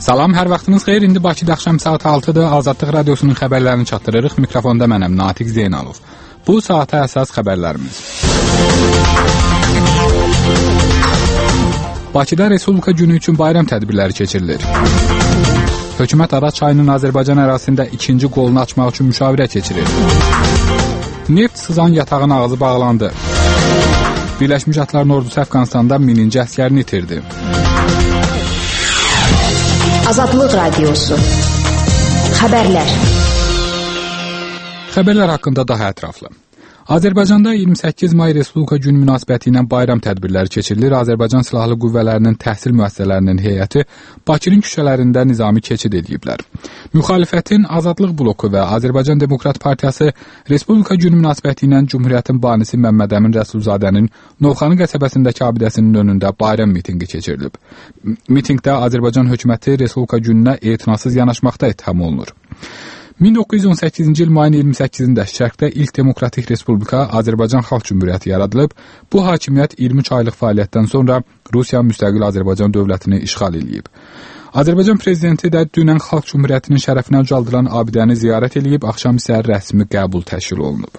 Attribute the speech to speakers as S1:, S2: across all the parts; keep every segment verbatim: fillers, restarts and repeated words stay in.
S1: Salam, hər vaxtınız xeyir. İndi Bakıda axşam saat altıdır. Azadlıq Radiosunun xəbərlərini çatdırırıq. Mikrofonda mənəm, Natiq Zeynalov. Bu saata əsas xəbərlərimiz. Bakıda Respublika günü üçün bayram tədbirləri keçirilir. Hökumət Araz çayının Azərbaycan ərazisində ikinci qolunu açmaq üçün müşavirə keçirir. Neft sızan yatağın ağzı bağlandı. Birləşmiş Ştatların ordusu Əfqanistanda mininci əsgərini itirdi.
S2: Azadlıq Radiosu. Xəbərlər.
S1: Xəbərlər haqqında daha ətraflı. Azərbaycanda iyirmi səkkiz may Respublika günü münasibəti ilə bayram tədbirləri keçirilir. Azərbaycan Silahlı Qüvvələrinin təhsil müəssisələrinin heyəti Bakının küçələrində nizami keçid ediblər. Müxalifətin Azadlıq bloku və Azərbaycan Demokrat Partiyası Respublika günü münasibəti ilə Cümhuriyyətin banisi Məmməd Əmin Rəsulzadənin Novxanı qəsəbəsindəki abidəsinin önündə bayram mitinqi keçirilib. Mitinqdə Azərbaycan hökuməti Respublika gününə etinasız yanaşmaqda ittiham olunur. min doqquz yüz on səkkizinci il mayın iyirmi səkkizində Şərqdə ilk demokratik respublika Azərbaycan Xalq Cümhuriyyəti yaradılıb. Bu hakimiyyət iyirmi üç aylıq fəaliyyətdən sonra Rusiya müstəqil Azərbaycan dövlətini işğal edib. Azərbaycan prezidenti də dünən Xalq Cümhuriyyətinin şərəfinə ucaldılan abidəni ziyarət edib, axşam isə rəsmi qəbul təşkil olunub.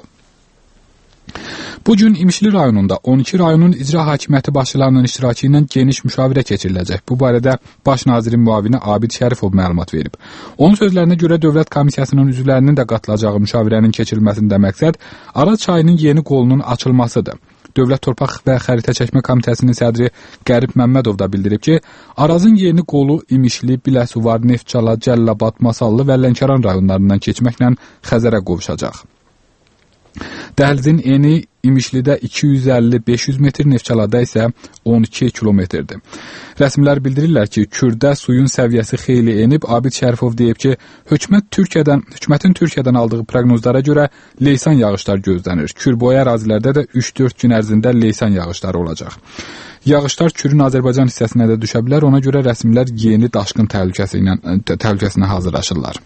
S1: Bu gün İmişli rayonunda on iki rayonun icra hakimiyyəti başçılarının iştirakı ilə geniş müşavirə keçiriləcək. Bu barədə Baş nazirin müavini Abid Şərifov məlumat verib. Onun sözlərinə görə Dövlət Komissiyasının üzvlərinin də qatılacağı müşavirənin keçirilməsində məqsəd Araz çayının yeni qolunun açılmasıdır. Dövlət Torpaq və Xəritə Çəkmə Komitəsinin sədri Qərib Məmmədov da bildirib ki, Arazın yeni qolu İmişli, Biləsuvar, Neftçala, Cəllabad, Masallı və Lənkəran rayonlarından keçməklə Xəzərə qovuşacaq. Dəhlizin eni İmişlidə iki yüz əlli beş yüz metr, Neftçalada isə on iki kilometrdir. Rəsmilər bildirirlər ki, Kürdə suyun səviyyəsi xeyli enib. Abid Şərifov deyib ki, hökumət Türkiyədən, hökumətin Türkiyədən aldığı proqnozlara görə leysan yağışlar gözlənir. Kürboyu ərazilərdə də üç dörd gün ərzində leysan yağışları olacaq. Yağışlar Kürün Azərbaycan hissəsinə də düşə bilər. Ona görə rəsmilər yeni daşqın təhlükəsi ilə təhlükəsinə hazırlaşırlar.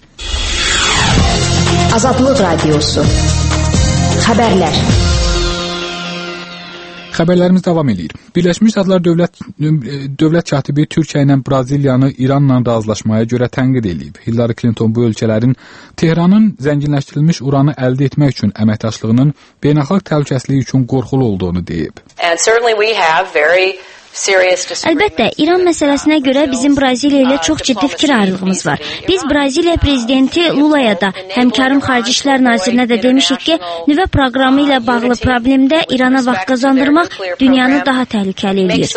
S2: Azadlıq Radiosu. Xəbərlər.
S1: Xəbərlərimiz davam edir. Birləşmiş Ştatlar dövlət, dövlət katibi Türkiyə ilə Braziliyanı İranla razılaşmaya görə tənqid edib. Hillary Clinton bu ölkələrin Tehranın zənginləşdirilmiş uranı əldə etmək üçün əməkdaşlığının beynəlxalq təhlükəsizliyi üçün qorxulu olduğunu deyib.
S3: Əlbəttə, İran məsələsinə görə bizim Braziliya ilə çox ciddi fikir ayrılığımız var. Biz Braziliya prezidenti Lula'ya da, həmkarım Xarici İşlər Nazirinə də demişik ki, nüvə proqramı ilə bağlı problemdə İrana vaxt qazandırmaq dünyanı daha təhlükəli edir.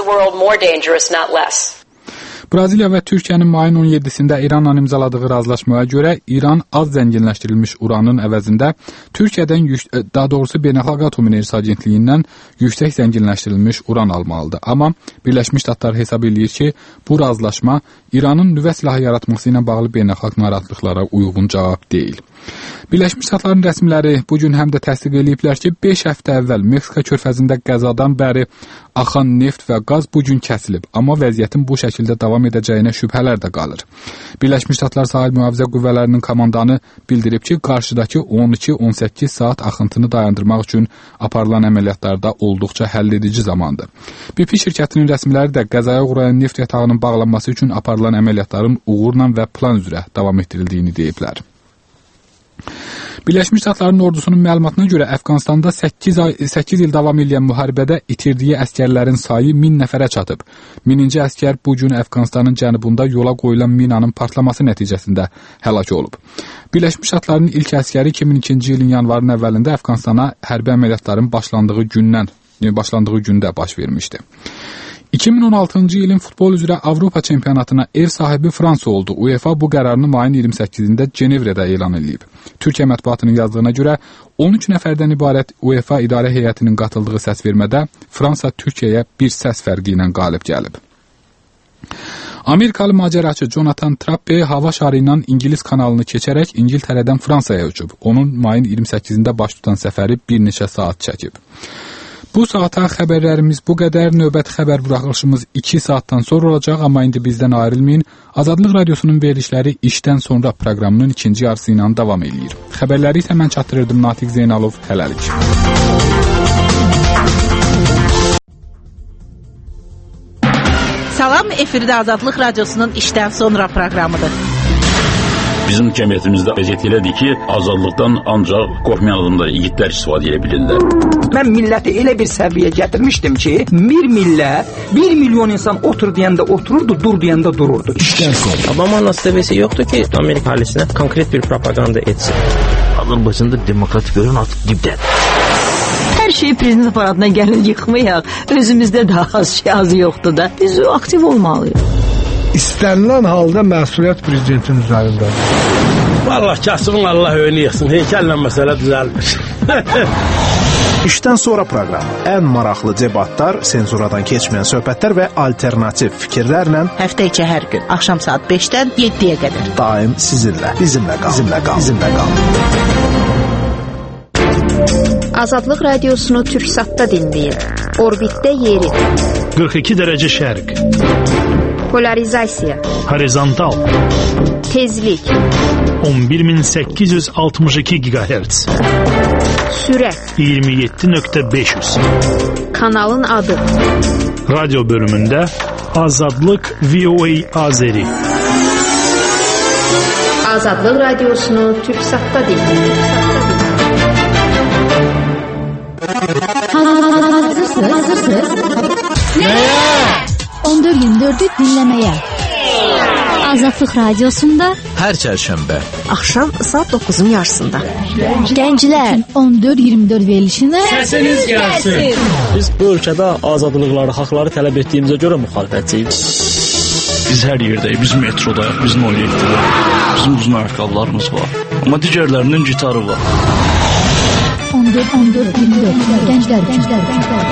S1: Braziliya və Türkiyənin mayın on yeddisində İranla imzaladığı razılaşmaya görə İran az zənginləşdirilmiş uranın əvəzində Türkiyədən, daha doğrusu Beynəlxalq Atom Enerjisi Agentliyindən yüksək zənginləşdirilmiş uran almalıdır. Amma Birləşmiş Ştatlar hesab edir ki, bu razılaşma İranın nüvə silahı yaratması ilə bağlı beynəlxalq narahatlıqlara uyğun cavab deyil. Birləşmiş Ştatların rəsmiləri bu gün həm də təsdiq ediblər ki, beş həftə əvvəl Meksika körfəzində qəzadan bəri axan neft və qaz bu gün kəsilib, amma vəziyyətin bu şəkildə davam edəcəyinə şübhələr də qalır. Birləşmiş Ştatlar Sahil Mühafizə Qüvvələrinin komandanı bildirib ki, qarşıdakı on iki on səkkiz saat axıntını dayandırmaq üçün aparılan əməliyyatlarda olduqca həlledici zamandır. B P şirkətinin rəsmiləri də qəzaya uğrayan neft yatağının bağlanması üçün aparılan əməliyyatların uğurla və plan üzrə davam etdirildiyini deyiblər. Birləşmiş Ştatların ordusunun məlumatına görə Əfqanistanda səkkiz, ay, səkkiz il davam edən müharibədə itirdiyi əskərlərin sayı min nəfərə çatıb. Mininci əskər bu gün Əfqanistanın cənubunda yola qoyulan minanın partlaması nəticəsində həlak olub. Birləşmiş Ştatların ilk əskəri iki min ikinci ilin yanvarın əvvəlində Əfqanistana hərbi əməliyyatların başlandığı gündən, başlandığı gündə baş vermişdi. iki min on altıncı ilin futbol üzrə Avropa çempionatına ev sahibi Fransa oldu. UEFA bu qərarını mayın iyirmi səkkizində Cenevrədə elan edib. Türkiyə mətbuatının yazdığına görə on üç nəfərdən ibarət UEFA idarə heyətinin qatıldığı səsvermədə Fransa Türkiyəyə bir səs fərqi ilə qalib gəlib. Amerikalı macəraçı Jonathan Trappe hava şarı ilə İngilis kanalını keçərək İngiltərədən Fransaya uçub. Onun mayın iyirmi səkkizində baş tutan səfəri bir neçə saat çəkib. Bu saata xəbərlərimiz bu qədər. Növbəti xəbər buraxılışımız iki saatdan sonra olacaq, amma indi bizdən ayrılmayın. Azadlıq Radiosunun verilişləri işdən sonra proqramının ikinci yarısı ilə davam edir. Xəbərləri isə mən çatdırırdım, Natiq Zeynalov. Hələlik.
S4: Salam, efirdə Azadlıq Radiosunun işdən sonra proqramıdır.
S5: Bizim cəmiyyətimizdə vəziyyət elədir ki, azadlıqdan ancaq qorxmayan adamlar, yiğitlər istifadə edə bilirlər.
S6: Mən milləti elə bir səviyyə gətirmişdim ki, bir millət, bir milyon insan otur deyəndə otururdu, dur deyəndə dururdu.
S7: İşdən sonra. Obama'nın istəvəsi yoxdur ki, Amerika halisinə konkret bir propaganda etsin.
S8: Azərbaycanda demokratik görün artıq dibdədir.
S9: Hər şeyi prezident aparatına gəlin yıxmayaq. Özümüzdə də az şey az yoxdur da. Biz aktiv olmalıyıq.
S10: İstənilən halda məsuliyyət prezidentin üzərindədir.
S11: Vallahi kasımın Allah önü yıxsın. Heykəllə məsələ düzəlmiş.
S12: İşdən sonra proqramı. Ən maraqlı debatlar, senzuradan keçməyən söhbətlər və alternativ fikirlərlə
S4: həftə içi hər gün axşam saat beşdən yeddiyə qədər
S12: daim sizinlə. Bizimlə qal. Bizimlə qal. Bizimlə qal.
S2: Azadlıq Radiosunu Türksatda dinləyin. Orbitdə yeri.
S13: qırx iki dərəcə şərq.
S2: Polarizasiya.
S13: Horizontal.
S2: Tezlik.
S13: on bir min səkkiz yüz altmış iki gigahertz.
S2: Sürət.
S13: iyirmi yeddi nöqtə beş yüz.
S2: Kanalın adı.
S13: Radyo bölümündə Azadlıq V O A Azeri.
S2: Azadlıq Radiosunu Türksatda dinləyin.
S14: Hazırsınız? Hazırsınız? Nəyə? on dörd iyirmi dördü dinləməyə. Azadlıq Radiosunda
S8: hər çərşənbə
S9: axşam saat doqquzun yarısında.
S14: Gənclər on dörd iyirmi dörd verilişinə
S11: səsiniz gəlsin.
S7: Biz bu ölkədə azadlıqları, haqları tələb etdiyimizə görə müxalifətçiyik.
S5: Biz hər yerdəyik, biz metrodayıq, biz Noyetdəyik, bizim uzun ayaqqabılarımız var. Amma digərlərinin gitarı var.
S14: on dörd on dörd iyirmi dörd Gənclər, gənclər, gənclər.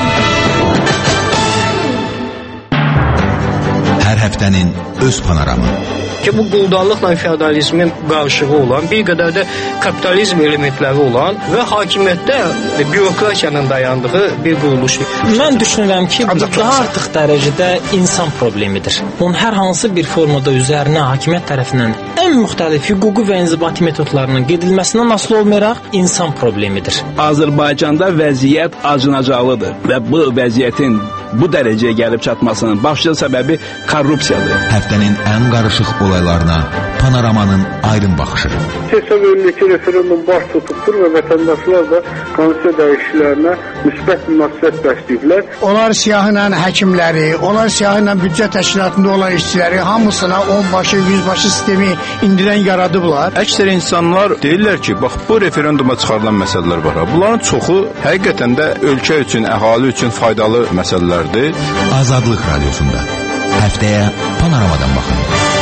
S15: Hər həftənin öz panoramı.
S7: Ki bu quldarlıqla feodalizmin qarışığı olan, bir qədər də kapitalizm elementləri olan və hakimiyyətdə bürokratiyanın dayandığı bir quruluşdur.
S16: Mən düşünürəm ki, bu daha artıq dərəcədə insan problemidir. Onun hər hansı bir formada üzərinə hakimiyyət tərəfindən ən müxtəlif hüquqi və inzibati metodlarının gedilməsindən asılı olmayaraq insan problemidir.
S17: Azərbaycanda vəziyyət acınacaqlıdır və bu vəziyyətin bu dərəcəyə gəlib çatmasının başlıca səbəbi korrupsiyadır.
S15: Həftənin ən qarışıq olaylarına Panoramanın aydın baxışı.
S18: Hesab edilir ki, referendum baş tutubdur və vətəndaşlar da konstitusiya dəyişikliklərinə müsbət münasibət bəsləyiblər.
S10: Onlar siyahıyla həkimləri, onlar siyahıyla büdcə təşkilatında olan işçiləri hamısına onbaşı, yüzbaşı sistemi indidən yaradıblar.
S19: Əksər insanlar deyirlər ki, bax bu referenduma çıxarılan məsələlər var. Bunların çoxu həqiqətən də ölkə üçün, əhali üçün faydalı məsələlərdir.
S15: Azadlıq Radiosunda həftəyə Panoramadan baxın.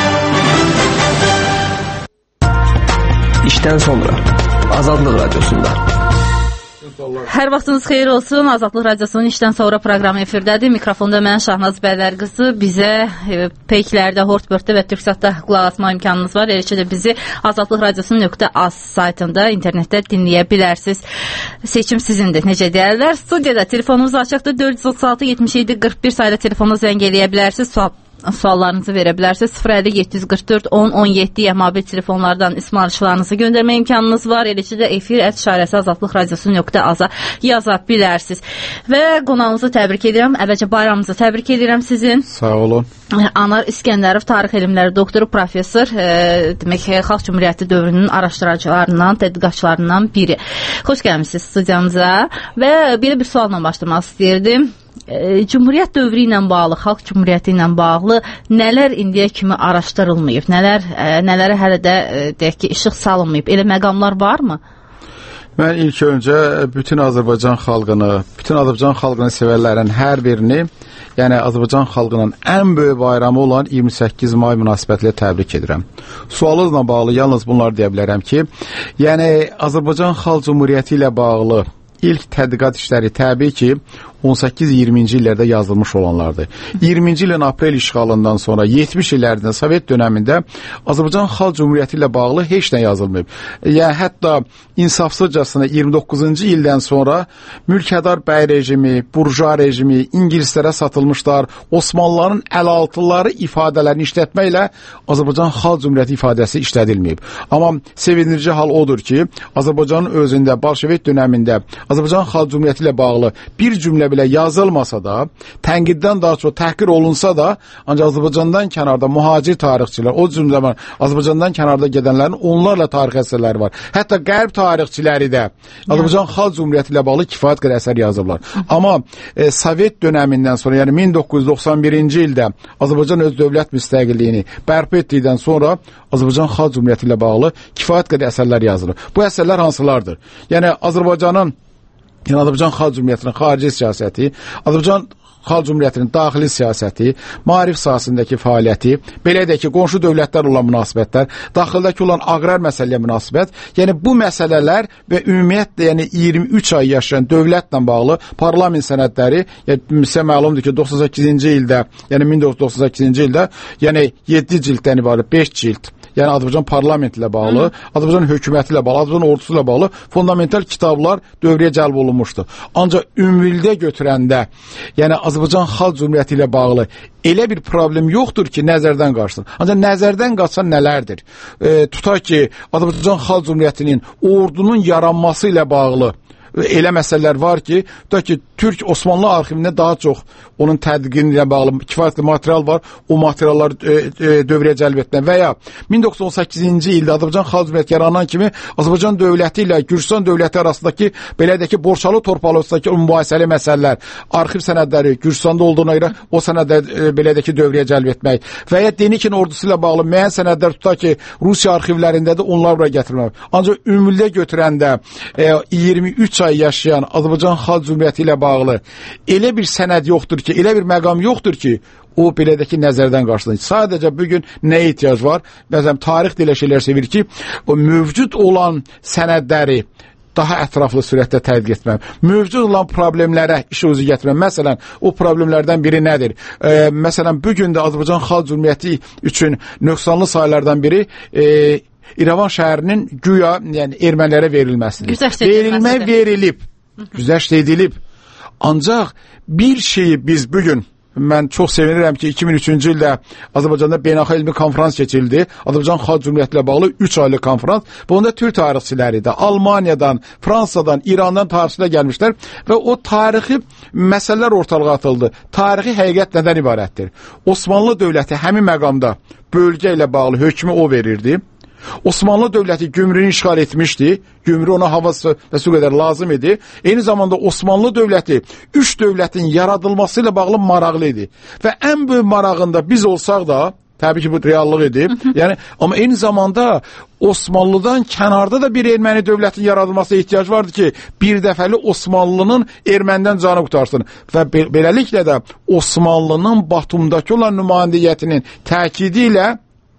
S7: İşdən sonra Azadlıq Radiosunda.
S4: Hər vaxtınız xeyir olsun. Azadlıq Radiosunun işdən sonra proqramı efirdədir. Mikrofonda mən Şahnaz Bəylər qızı. Bizə e, peyklərdə, Hortbörtdə və Türksatda qulaq asma imkanınız var. Eləcə də bizi azadlıq radiosunun nöqtə az saytında, internetdə dinləyə bilərsiniz. Seçim sizindir. Necə deyərlər? Studiyada telefonumuz açıqdır. dörd yüz otuz altı yetmiş yeddi qırx bir sayda telefonuna zəng eləyə bilərsiniz. Sual suallarınızı verə bilərsiniz. sıfır əlli yeddi yüz qırx dörd on on yeddi mobil telefonlardan ismarışlarınızı göndərmə imkanınız var. Eləcə də efir ət işarəsi azadlıq radiosu nöqtə aza yaza bilərsiniz. Və qonağımızı təbrik edirəm. Əvvəlcə bayramınızı təbrik edirəm sizin.
S1: Sağ olun.
S4: Anar İskəndərov, tarix elmləri doktoru, professor, e, demək ki, Xalq Cümhuriyyəti dövrünün araşdırıcılarından, tədqiqatçılarından biri. Xoş gəlmisiniz studiyamıza və belə bir sualla başlamaq istəyirdim. Cümhuriyyət dövrü ilə bağlı, xalq cümhuriyyəti ilə bağlı nələr indiyə kimi araşdırılmayıb, nələr nələrə hələ də deyək ki, işıq salınmayıb, elə məqamlar varmı?
S1: Mən ilk öncə bütün Azərbaycan xalqını, bütün Azərbaycan xalqını sevərlərin hər birini, yəni Azərbaycan xalqının ən böyük bayramı olan iyirmi səkkiz may münasibətilə təbrik edirəm. Sualınızla bağlı yalnız bunlar deyə bilərəm ki, yəni Azərbaycan Xalq Cümhuriyyəti ilə bağlı ilk tədqiqat işləri təbii ki, on səkkiz iyirminci illərdə yazılmış olanlardır. iyirminci ilin aprel işğalından sonra yetmiş illərində Sovet dönəmində Azərbaycan Xalq Cümhuriyyəti ilə bağlı heç nə yazılmayıb. Yəni hətta insafsızcasına iyirmi doqquzuncu ildən sonra mülkədar bəy rejimi, burjua rejimi ingilislərə satılmışlar. Osmanlıların əlaltıları ifadələrini işlətməklə Azərbaycan Xalq Cümhuriyyəti ifadəsi işlədilməyib. Amma sevindirici hal odur ki, Azərbaycanın özündə Bolşevik dönəmində Azərbaycan Xalq Cümhuriyyəti ilə bağlı bir cümlə
S20: belə yazılmasa da, tənqiddən daha çox təhqir olunsa da, ancaq Azərbaycandan kənarda mühacir tarixçilər, o cümlədən Azərbaycandan kənarda gedənlərin onlarla tarix əsərləri var. Hətta qərb tarixçiləri də Azərbaycan Xalq Cümhuriyyəti ilə bağlı kifayət qədər əsər yazıblar. Amma e, Sovet dönəmindən sonra, yəni min doqquz yüz doxsan birinci ildə Azərbaycan öz dövlət müstəqilliyini bərpa etdikdən sonra Azərbaycan Xalq Cümhuriyyəti ilə bağlı kifayət qədər əsərlər yazılır. Bu əsərlər hansılardır? Yəni Azərbaycanın, yəni Azərbaycan Xalq Cümhuriyyətinin xarici siyasəti, Azərbaycan Xalq Cümhuriyyətinin daxili siyasəti, maarif sahəsindəki fəaliyyəti, belə də ki, qonşu dövlətlər olan münasibətlər, daxildəki olan aqrar məsələyə münasibət, yəni bu məsələlər və ümumiyyətlə yəni iyirmi üç ay yaşayan dövlətlə bağlı parlament sənədləri, yəni sizə məlumdur ki, doxsan səkkizinci ildə, yəni min doqquz yüz doxsan səkkizinci ildə, yəni yeddi cilddən ibarət beş cild, yəni Azərbaycan parlament ilə bağlı, Azərbaycan hökuməti ilə bağlı, Azərbaycan ordusu ilə bağlı fundamental kitablar dövrəyə cəlb olunmuşdu. Ancaq ümumilikdə götürəndə, yəni Azərbaycan Xalq Cümhuriyyəti ilə bağlı elə bir problem yoxdur ki, nəzərdən qaçsın. Ancaq nəzərdən qaçsan nələrdir? E, tutaq ki, Azərbaycan Xalq Cümhuriyyətinin ordunun yaranması ilə bağlı elə məsələlər var ki, tutaq ki, Türk Osmanlı arxivində daha çox onun tədqiqi ilə bağlı kifayətli material var. O materialları e, e, dövrəyə cəlb etmək və ya min doqquz yüz on səkkizinci ildə Azərbaycan Xalq Cümhuriyyəti yaranan kimi Azərbaycan dövləti ilə Gürcüstan dövləti arasındakı belə də ki, Borçalı torpaqlarındakı mübahisəli məsələlər, arxiv sənədləri Gürcüstanda olduğuna görə o sənədləri e, belə də ki, dövrəyə cəlb etmək və ya Denikin ordusu ilə bağlı müəyyən sənədlər tutaq ki, Rusiya arxivlərində də onlar bura gətirilmək. Ancaq ümumilikdə götürəndə e, iyirmi üç ay yaşayan Azərbaycan Xalq Cümhuriyyəti ilə bağlı elə bir sənəd yoxdur ki, elə bir məqam yoxdur ki, o belədəki nəzərdən qarşılanır. Sadəcə bugün nə ehtiyac var? Məsələn, tarix də elə şeylər sevir ki, o mövcud olan sənədləri daha ətraflı sürətdə tədqiq etmək, mövcud olan problemlərə işi özü gətirmək. Məsələn, o problemlərdən biri nədir? E, məsələn, bugün də Azərbaycan Xalq Cümhuriyyəti üçün nöqsanlı sayılardan biri e, İrəvan şəhərinin güya yəni ermənilərə verilməsidir. Verilmə verilib, güzəşt edilib. Ancaq bir şeyi biz bugün, mən çox sevinirəm ki, iki min üçüncü ildə Azərbaycanda beynəlxalq elmi konferans keçirildi. Azərbaycan Xalq Cümhuriyyəti ilə bağlı üç aylıq konferans. Bunda Türk tarixçiləri də, Almaniyadan, Fransadan, İrandan tarixçilər gəlmişlər və o tarixi məsələlər ortalığa atıldı. Tarixi həqiqət nədən ibarətdir? Osmanlı dövləti həmin məqamda bölgə ilə bağlı hökmü o verirdi. Osmanlı dövləti gümrüyü işğal etmişdi. Gümrü ona havası və su qədər lazım idi. Eyni zamanda Osmanlı dövləti üç dövlətin yaradılması ilə bağlı maraqlı idi. Və ən böyük marağında biz olsaq da, təbii ki bu reallıq idi. Yəni, amma eyni zamanda Osmanlıdan kənarda da bir erməni dövlətin yaradılmasına ehtiyac vardı ki, bir dəfəli Osmanlının ermənidən canı qutarsın. Və be beləliklə də Osmanlının Batumdakı olan nümayəndəliyyətinin təkidi ilə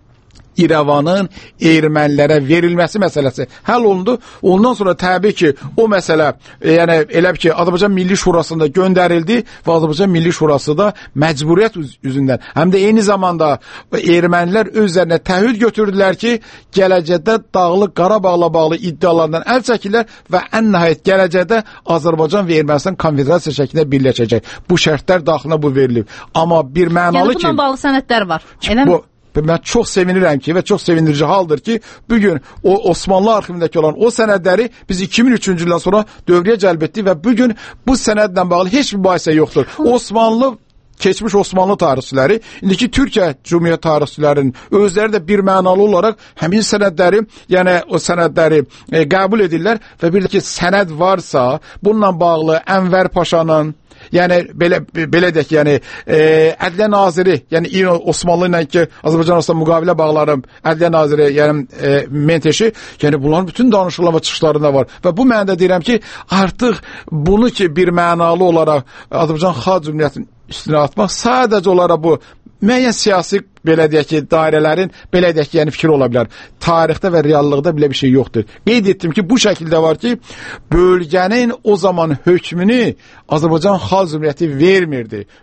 S20: İrəvanın ermənilərə verilməsi məsələsi həll olundu. Ondan sonra təbii ki, o məsələ e, yəni elə ki, Azərbaycan Milli Şurasında göndərildi və Azərbaycan Milli Şurası da məcburiyyət üz üzündən, həm də eyni zamanda ermənilər özlərinə təəhhüd götürdülər ki, gələcəkdə Dağlıq Qarabağla bağlı iddialardan əl çəkirlər və ən nəhayət gələcəkdə Azərbaycan və Ermənistan konfederasiya şəklində birləşəcək. Bu şərtlər daxilində bu verilib. Amma bir mənalı ki,
S4: yəni bununla bağlı sənədlər var. Eləmi?
S20: Bu mən çox sevinirəm ki və çox sevindirici haldır ki, bugün o Osmanlı arxivindəki olan o sənədləri biz iki min üçüncü ildən sonra dövrəyə cəlb etdik və bugün bu sənədlə bağlı heç bir mübahisə yoxdur. Osmanlı, keçmiş Osmanlı tarixçiləri, indiki Türkiyə Cumhuriyyət tarixçilərinin özləri də bir mənalı olaraq həmin sənədləri, yəni o sənədləri e, qəbul edirlər və bir də ki, sənəd varsa, bununla bağlı Ənvər Paşanın, yəni belə belə deyək, yəni e, Ədliyyə naziri, yəni Osmanlı ilə ki, Azərbaycan arasında müqavilə bağları, Ədliyyə naziri, yəni e, Menteşi, yəni bunların bütün danışıqlar və çıxışlarında var. Və bu mənada deyirəm ki, artıq bunu ki, bir mənalı olaraq Azərbaycan Xalq Cümhuriyyətinin üstünə atmaq sadəcə olaraq bu müəyyən siyasi belə deyək ki, dairələrin belə deyək ki, yəni fikir ola bilər. Tarixdə və reallıqda belə bir şey yoxdur. Qeyd etdim ki, bu şəkildə var ki, bölgənin o zaman hökmünü Azərbaycan Xalq Cümhuriyyəti vermirdi.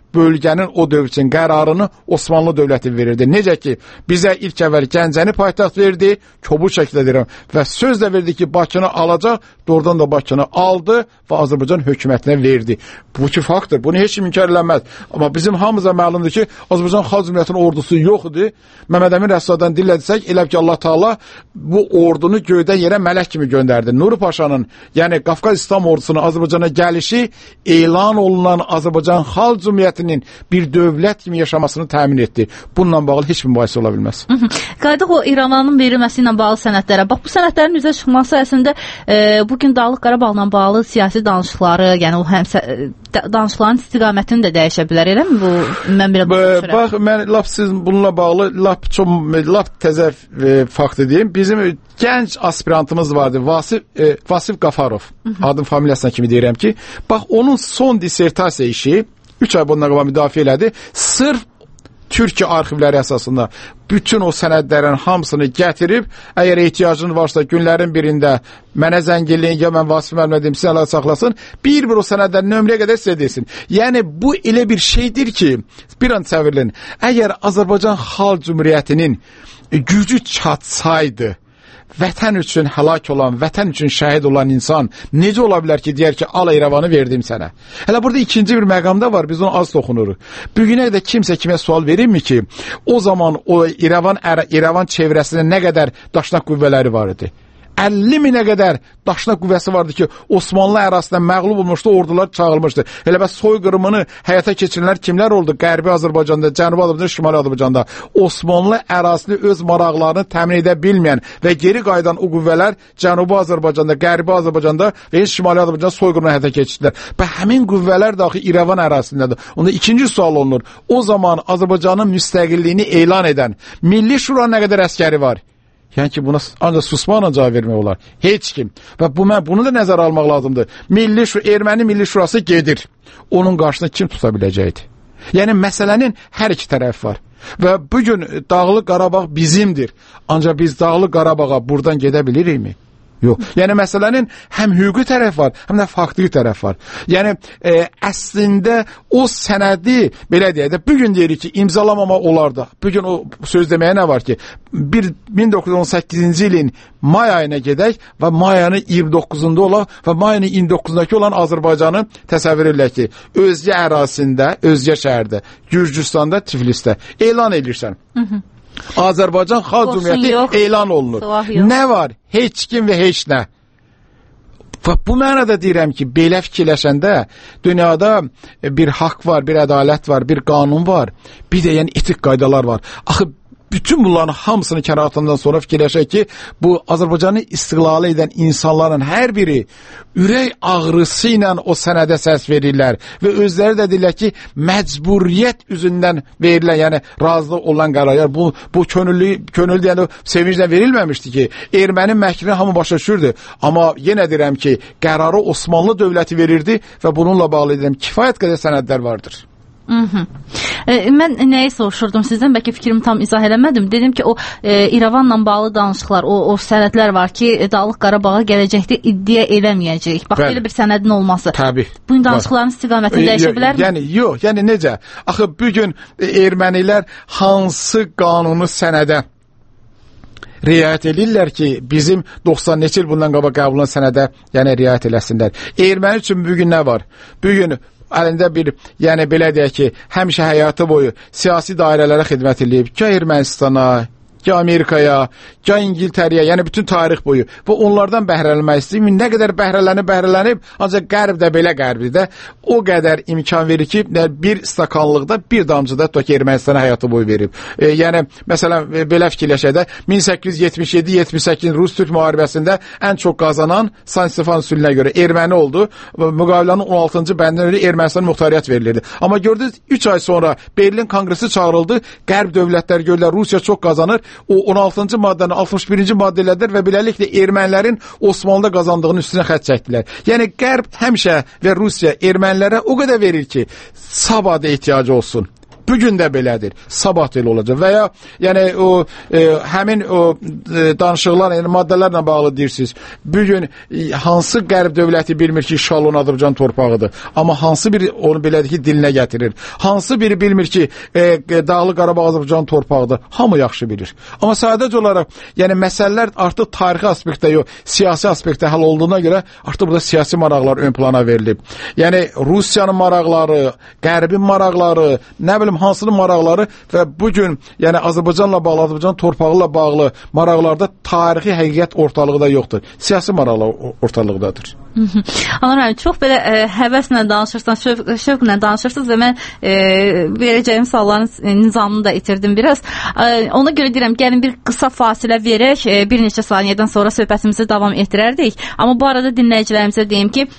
S20: bölgənin o dövr üçün qərarını Osmanlı dövləti verirdi. Necə ki, bizə ilk əvvəl Gəncəni paytaxt verdi, kobud şəkildə deyirəm, və söz də verdi ki, Bakını alacaq, doğrudan da Bakını aldı və Azərbaycan hökumətinə verdi. Bu ki, faktdır, bunu heç kim inkar eləməz. Amma bizim hamımıza məlumdur ki, Azərbaycan Xalq Cümhuriyyətinin ordusu yoxdur. Məhəmməd Əmin Rəsuldan dillədsək, elə ki, Allah Taala bu ordunu göydən yerə mələk kimi göndərdi. Nuri Paşanın, yəni Qafqaz İslam ordusunun Azərbaycana gəlişi elan olunan Azərbaycan Xalq Cümhuriyyətinin bir dövlət kimi yaşamasını təmin etdi. Bununla bağlı heç bir mübahisə ola bilməz.
S4: Qaydıq o İranın verilməsi ilə bağlı sənədlərə. Bax, bu sənədlərin üzə çıxması əslində e, bugün Dağlıq Qarabağla bağlı siyasi danışıqları, yəni o həm danışıqların istiqamətini də dəyişə bilər, elə mi bu? Mən belə
S20: başa Bax, mən lap siz bununla bağlı lap çox lap təzə e, fakt deyim. Bizim gənc aspirantımız vardı, Vasif e, Vasif Qafarov. Adım familiyasına kimi deyirəm ki, bax onun son dissertasiya işi üç ay bundan qabaq müdafiə elədi. Sırf Türkiyə arxivləri əsasında bütün o sənədlərin hamısını gətirib, əgər ehtiyacın varsa günlərin birində mənə zəng eləyin, ya mən Vasif müəllimə sizə ələ saxlasın, bir-bir o sənədlərin nömrəyə qədər sizə desin. Yəni, bu elə bir şeydir ki, bir an çevirin, əgər Azərbaycan Xalq Cümhuriyyətinin gücü çatsaydı, vətən üçün həlak olan, vətən üçün şəhid olan insan necə ola bilər ki, deyər ki, al İrəvanı verdim sənə. Hələ burada ikinci bir məqamda var, biz onu az toxunuruq. Bugünə də kimsə kimə sual verirmi ki, o zaman o İrəvan, İrəvan çevrəsində nə qədər daşnaq qüvvələri var idi? əlli minə qədər daşnaq qüvvəsi vardı ki, Osmanlı ərazisindən məğlub olmuşdu, ordular çağırılmışdı. Elə bəs soyqırımını həyata keçirenlər kimlər oldu? Qərbi Azərbaycanda, Cənubi Azərbaycanda, Şimali Azərbaycanda. Osmanlı ərazisini öz maraqlarını təmin edə bilməyən və geri qayıdan o qüvvələr Cənubi Azərbaycanda, Qərbi Azərbaycanda və Şimali Azərbaycanda soyqırımını həyata keçirdilər. Və həmin qüvvələr daxil İrəvan ərazisindədir. Onda ikinci sual olunur. O zaman Azərbaycanın müstəqilliyini elan edən Milli Şura nə qədər əskəri var? Yəni ki, buna ancaq susmaqla cavab vermək olar. Heç kim. Və bu, mən, bunu da nəzərə almaq lazımdır. Milli, Erməni Milli Şurası gedir. Onun qarşısında kim tuta biləcəkdir? Yəni, məsələnin hər iki tərəfi var. Və bugün Dağlıq Qarabağ bizimdir. Ancaq biz Dağlıq Qarabağa buradan gedə bilirikmi? Yox. Yəni, məsələnin həm hüquqi tərəf var, həm də faktiki tərəf var. Yəni, e, əslində o sənədi, belə deyək də, bugün deyirik ki, imzalamama olardı. Bugün o söz deməyə nə var ki, min doqquz yüz on səkkizinci ilin may ayına gedək və may ayının iyirmi doqquzunda olaq və may ayının iyirmi doqquzundakı olan Azərbaycanı təsəvvür edək ki, özgə ərazisində, özgə şəhərdə, Gürcüstanda, Tiflisdə elan edirsən. Hı hı. Azərbaycan Xalq Cümhuriyyəti elan olunur. Nə var? Heç kim və heç nə. Və bu mənada deyirəm ki, belə fikirləşəndə dünyada bir haqq var, bir ədalət var, bir qanun var, bir də yəni etik qaydalar var. Axı bütün bunların hamısını kənara atandan sonra fikirləşək ki, bu Azərbaycanı istiqlalı edən insanların hər biri ürək ağrısı ilə o sənədə səs verirlər və özləri də deyirlər ki, məcburiyyət üzündən verilən, yəni razılıq olan qərarlar, bu, bu könüllü, könüllü yəni sevinclə verilməmişdi ki, erməni məhkəməni hamı başa düşürdü. Amma yenə deyirəm ki, qərarı Osmanlı dövləti verirdi və bununla bağlı deyirəm, kifayət qədər sənədlər vardır.
S4: Hı -hı. E, mən nəyi soruşurdum sizdən, bəlkə fikrimi tam izah eləmədim. Dedim ki, o e, İrəvanla bağlı danışıqlar, o, o sənədlər var ki, e, Dağlıq Qarabağa gələcəkdə iddia eləməyəcək. Bax, belə bir sənədin olması.
S20: Təbii.
S4: Bu danışıqların istiqamətini e, dəyişə bilərmi?
S20: Yəni, yox, yəni necə? Axı, bugün e, ermənilər hansı qanunu sənədə riayət edirlər ki, bizim doxsan neçə il bundan qabaq qəbul olunan sənədə yəni riayət eləsinlər. Erməni üçün bugün nə var? Bugün əlində bir, yəni belə deyək ki, həmişə həyatı boyu siyasi dairələrə xidmət edib, ya Ermənistana, ya Amerikaya, ya İngiltərəyə, yəni bütün tarix boyu. Və onlardan bəhrələnmək istəyir. Nə qədər bəhrələnib, bəhrələnib, ancaq qərb də belə qərbi də o qədər imkan verir ki, bir stakanlıqda bir damcıda tutaq ki, Ermənistana həyatı boyu verib. E, yəni, məsələn, belə fikirləşək də, min səkkiz yüz yetmiş yeddi yetmiş səkkiz Rus-Türk müharibəsində ən çox qazanan San Stefan üsuluna görə erməni oldu. Müqavilənin on altıncı bəndinə görə Ermənistan muxtariyyət verilirdi. Amma gördünüz, üç ay sonra Berlin Konqresi çağırıldı, qərb dövlətləri görürlər, Rusiya çox qazanır. O on altıncı maddəni altmış birinci maddələrdir və beləliklə ermənilərin Osmanlıda qazandığının üstünə xətt çəkdilər. Yəni qərb həmişə və Rusiya ermənilərə o qədər verir ki, sabada ehtiyacı olsun. bu gün də belədir. Sabah da elə olacaq. Və ya yəni o e, həmin o e, danışıqlar, yəni maddələrlə bağlı deyirsiniz. Bu gün e, hansı qərb dövləti bilmir ki, işğal olunan Azərbaycan torpağıdır. Amma hansı biri onu belədir ki, dilinə gətirir. Hansı biri bilmir ki, e, Dağlıq Qarabağ Azərbaycan torpağıdır. Hamı yaxşı bilir. Amma sadəcə olaraq, yəni məsələlər artıq tarixi aspektdə yox, siyasi aspektdə həll olduğuna görə artıq burada siyasi maraqlar ön plana verilib. Yəni Rusiyanın maraqları, Qərbin maraqları, nə bilim hansının maraqları və bu gün yəni Azərbaycanla bağlı, Azərbaycan torpağı ilə bağlı maraqlarda tarixi həqiqət ortalıqda yoxdur. Siyasi maraqlar ortalıqdadır.
S4: Anar müəllim, çox belə ə, həvəslə danışırsan, şövq, şövqlə danışırsınız və mən ə, verəcəyim sualların nizamını da itirdim biraz. Ə, ona görə deyirəm, gəlin bir qısa fasilə verək, ə, bir neçə saniyədən sonra söhbətimizi davam etdirərdik. Amma bu arada dinləyicilərimizə deyim ki,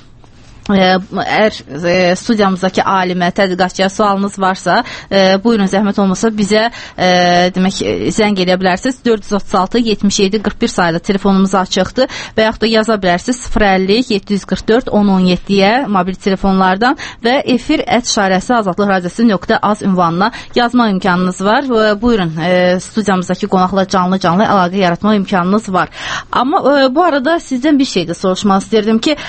S4: əgər e, studiyamızdakı alimə, tədqiqatçıya sualınız varsa, e, buyurun, zəhmət olmasa bizə e, demək zəng edə bilərsiniz. dörd yüz otuz altı yetmiş yeddi qırx bir sayılı telefonumuz açıqdır və yaxud da yaza bilərsiniz sıfır əlli yeddi yüz qırx dörd on on yeddiyə mobil telefonlardan və efir ət şarəsi azadlıq radiosu nöqtə az ünvanına yazma imkanınız var. E, buyurun, e, studiyamızdakı qonaqla canlı-canlı əlaqə yaratma imkanınız var. Amma e, bu arada sizdən bir şey də soruşmaq istəyirdim ki,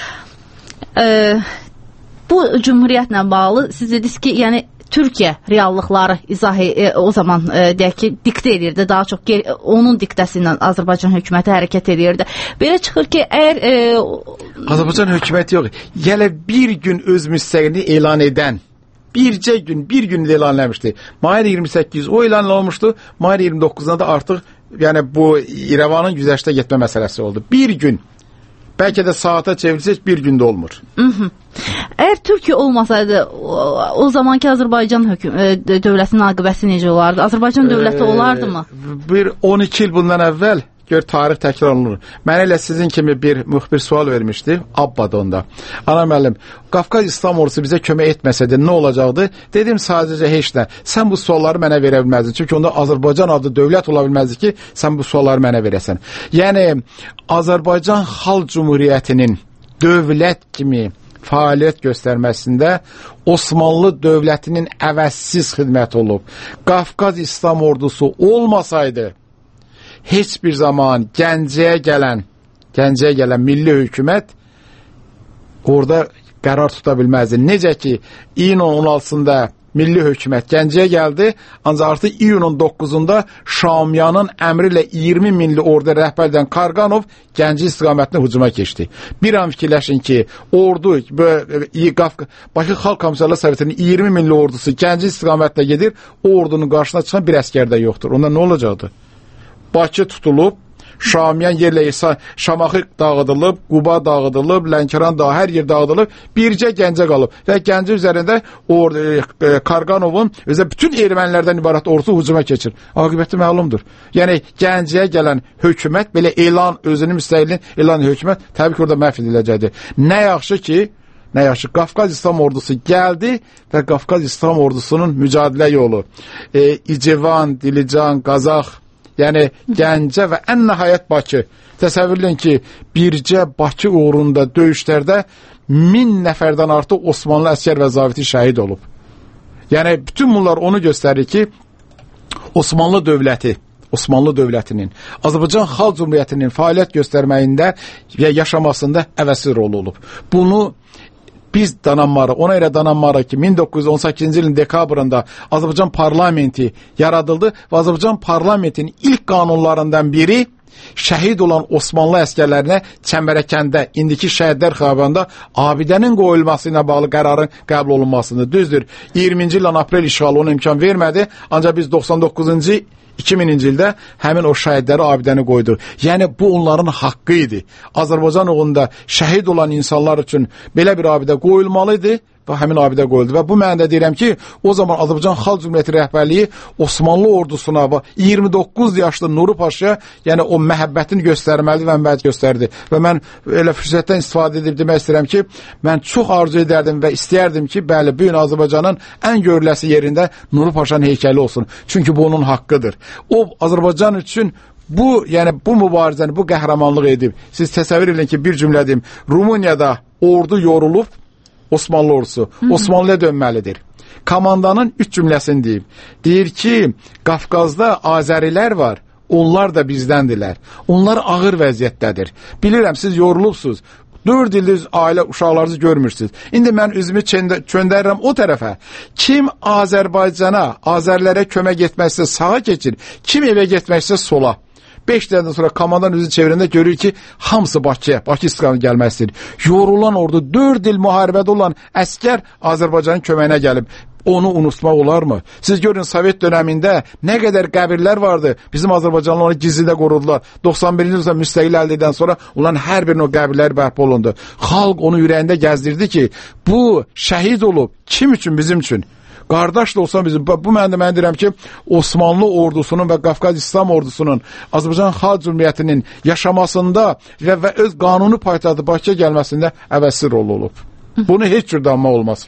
S4: Ee, bu cumhuriyyətlə bağlı siz dediniz ki, yəni Türkiyə reallıqları izah e, o zaman e, deyək ki, diktə edirdi, daha çox onun diktəsi ilə Azərbaycan hökuməti hərəkət edirdi. Belə çıxır ki, əgər e,
S20: Azərbaycan hökuməti yox, yəni bir gün öz müstəqilliğini elan edən bircə gün, bir gün də elan eləmişdi. Mayın iyirmi səkkiz o elan olmuşdu. Mayın iyirmi doqquzunda da artıq yəni bu İrəvanın güzəştə getmə məsələsi oldu. Bir gün. Bəlkə də saata çevrilsək bir gündə olmur.
S4: Hı -hı. Əgər Türkiyə olmasaydı, o, o zamanki Azərbaycan hökum, e, dövlətinin aqibəti necə olardı? Azərbaycan dövləti olardı mı?
S20: E, bir on iki il bundan əvvəl gör tarix təkrar olunur. Mənə elə sizin kimi bir müxbir sual vermişdi, Abbad onda. Ana müəllim, Qafqaz İslam ordusu bizə kömək etməsəydi nə olacaqdı? Dedim sadəcə heç nə. Sən bu sualları mənə verə bilməzdin. Çünki onda Azərbaycan adlı dövlət ola bilməzdi ki, sən bu sualları mənə verəsən. Yəni Azərbaycan Xalq Cümhuriyyətinin dövlət kimi fəaliyyət göstərməsində Osmanlı dövlətinin əvəzsiz xidmət olub. Qafqaz İslam ordusu olmasaydı heç bir zaman Gəncəyə gələn, Gəncəyə gələn milli hökumət orada qərar tuta bilməzdi. Necə ki, iyunun on altısında milli hökumət Gəncəyə gəldi, ancaq artıq iyunun doqquzunda Şamiyanın əmri ilə iyirmi minli ordu rəhbər edən Karqanov Gəncə istiqamətində hücuma keçdi. Bir an fikirləşin ki, ordu, Bakı Xalq Komissarlar Sovetinin iyirmi minli ordusu Gəncə istiqamətində gedir, o ordunun qarşısına çıxan bir əskər də yoxdur. Onda nə olacaqdı? Bakı tutulub, Şamiyan yerlə Şamaxı dağıdılıb, Quba dağıdılıb, Lənkəran dağı, hər yer dağıdılıb, bircə Gəncə qalıb və Gəncə üzərində orada e, Karqanovun özə bütün ermənilərdən ibarət ordusu hücuma keçir. Aqibəti məlumdur. Yəni Gəncəyə gələn hökumət belə elan, özünün müstəqilliyin elan hökumət təbii ki, orada məhv ediləcəkdir. Nə yaxşı ki, nə yaxşı, Qafqaz İslam ordusu gəldi və Qafqaz İslam ordusunun mücadilə yolu, e, İcivan, Dilican, Qazax, yəni Gəncə və ən nəhayət Bakı. Təsəvvürləyin ki, bircə Bakı uğrunda döyüşlərdə min nəfərdən artıq Osmanlı əskər və zabiti şəhid olub. Yəni bütün bunlar onu göstərir ki, Osmanlı dövləti, Osmanlı dövlətinin, Azərbaycan Xalq Cümhuriyyətinin fəaliyyət göstərməyində və yaşamasında əvəzsiz rol olub. Bunu biz dananmarıq, ona görə dananmarıq ki, min doqquz yüz on səkkizinci ilin dekabrında Azərbaycan parlamenti yaradıldı və Azərbaycan parlamentinin ilk qanunlarından biri şəhid olan Osmanlı əskərlərinə Çəmbərəkəndə, indiki şəhidlər xiyabanda abidənin qoyulması ilə bağlı qərarın qəbul olunmasıdır. Düzdür, iyirminci ilin aprel işğalı ona imkan vermədi, ancaq biz doxsan doqquzuncu iki mininci ildə həmin o şəhidləri abidəni qoydu. Yəni bu onların haqqı idi. Azərbaycan uğrunda şəhid olan insanlar üçün belə bir abidə qoyulmalıydı və həmin abidə qoyuldu. Və bu mənada deyirəm ki, o zaman Azərbaycan Xalq Cümhuriyyəti rəhbərliyi Osmanlı ordusuna və iyirmi doqquz yaşlı Nuri Paşaya, yəni o məhəbbətini göstərməli və məhəbbət göstərdi. Və mən elə fürsətdən istifadə edib demək istəyirəm ki, mən çox arzu edərdim və istəyərdim ki, bəli, bu gün Azərbaycanın ən görüləsi yerində Nuri Paşanın heykəli olsun. Çünki bu onun haqqıdır. O Azərbaycan üçün bu, yəni bu mübarizəni, bu qəhrəmanlıq edib. Siz təsəvvür edin ki, bir cümlə deyim, Rumuniyada ordu yorulub, Osmanlı ordusu Osmanlıya dönməlidir. Komandanın üç cümləsini deyib. Deyir ki, Qafqazda Azərilər var. Onlar da bizdəndirlər. Onlar ağır vəziyyətdədir. Bilirəm, siz yorulubsuz. Dörd ildir ailə uşaqlarınızı görmürsünüz. İndi mən üzümü çöndərirəm o tərəfə. Kim Azərbaycana, Azərlərə kömək etməksə sağa keçir, kim evə getməksə sola. beş dəqiqədən sonra komandan üzü çevirəndə görür ki, hamısı Bakıya, Bakı istiqamətə gəlmək istəyir. Yorulan ordu, dörd il müharibədə olan əskər Azərbaycanın köməyinə gəlib. Onu unutmaq olarmı? Siz görün, Sovet dönemində nə qədər qəbirlər vardı. Bizim Azərbaycanlı onu gizlidə qorudular. doxsan birinci ildə müstəqil əldə edən sonra onların hər birinin o qəbirləri bərpa olundu. Xalq onu ürəyində gəzdirdi ki, bu şəhid olub. Kim üçün? Bizim üçün. Qardaş da olsa bizim. Bu mən də mən deyirəm ki, Osmanlı ordusunun və Qafqaz İslam ordusunun Azərbaycan Xalq Cümhuriyyətinin yaşamasında və, və öz qanuni paytaxtı Bakıya gəlməsində əvəzsiz rol olub. Bunu heç cür danmaq olmaz.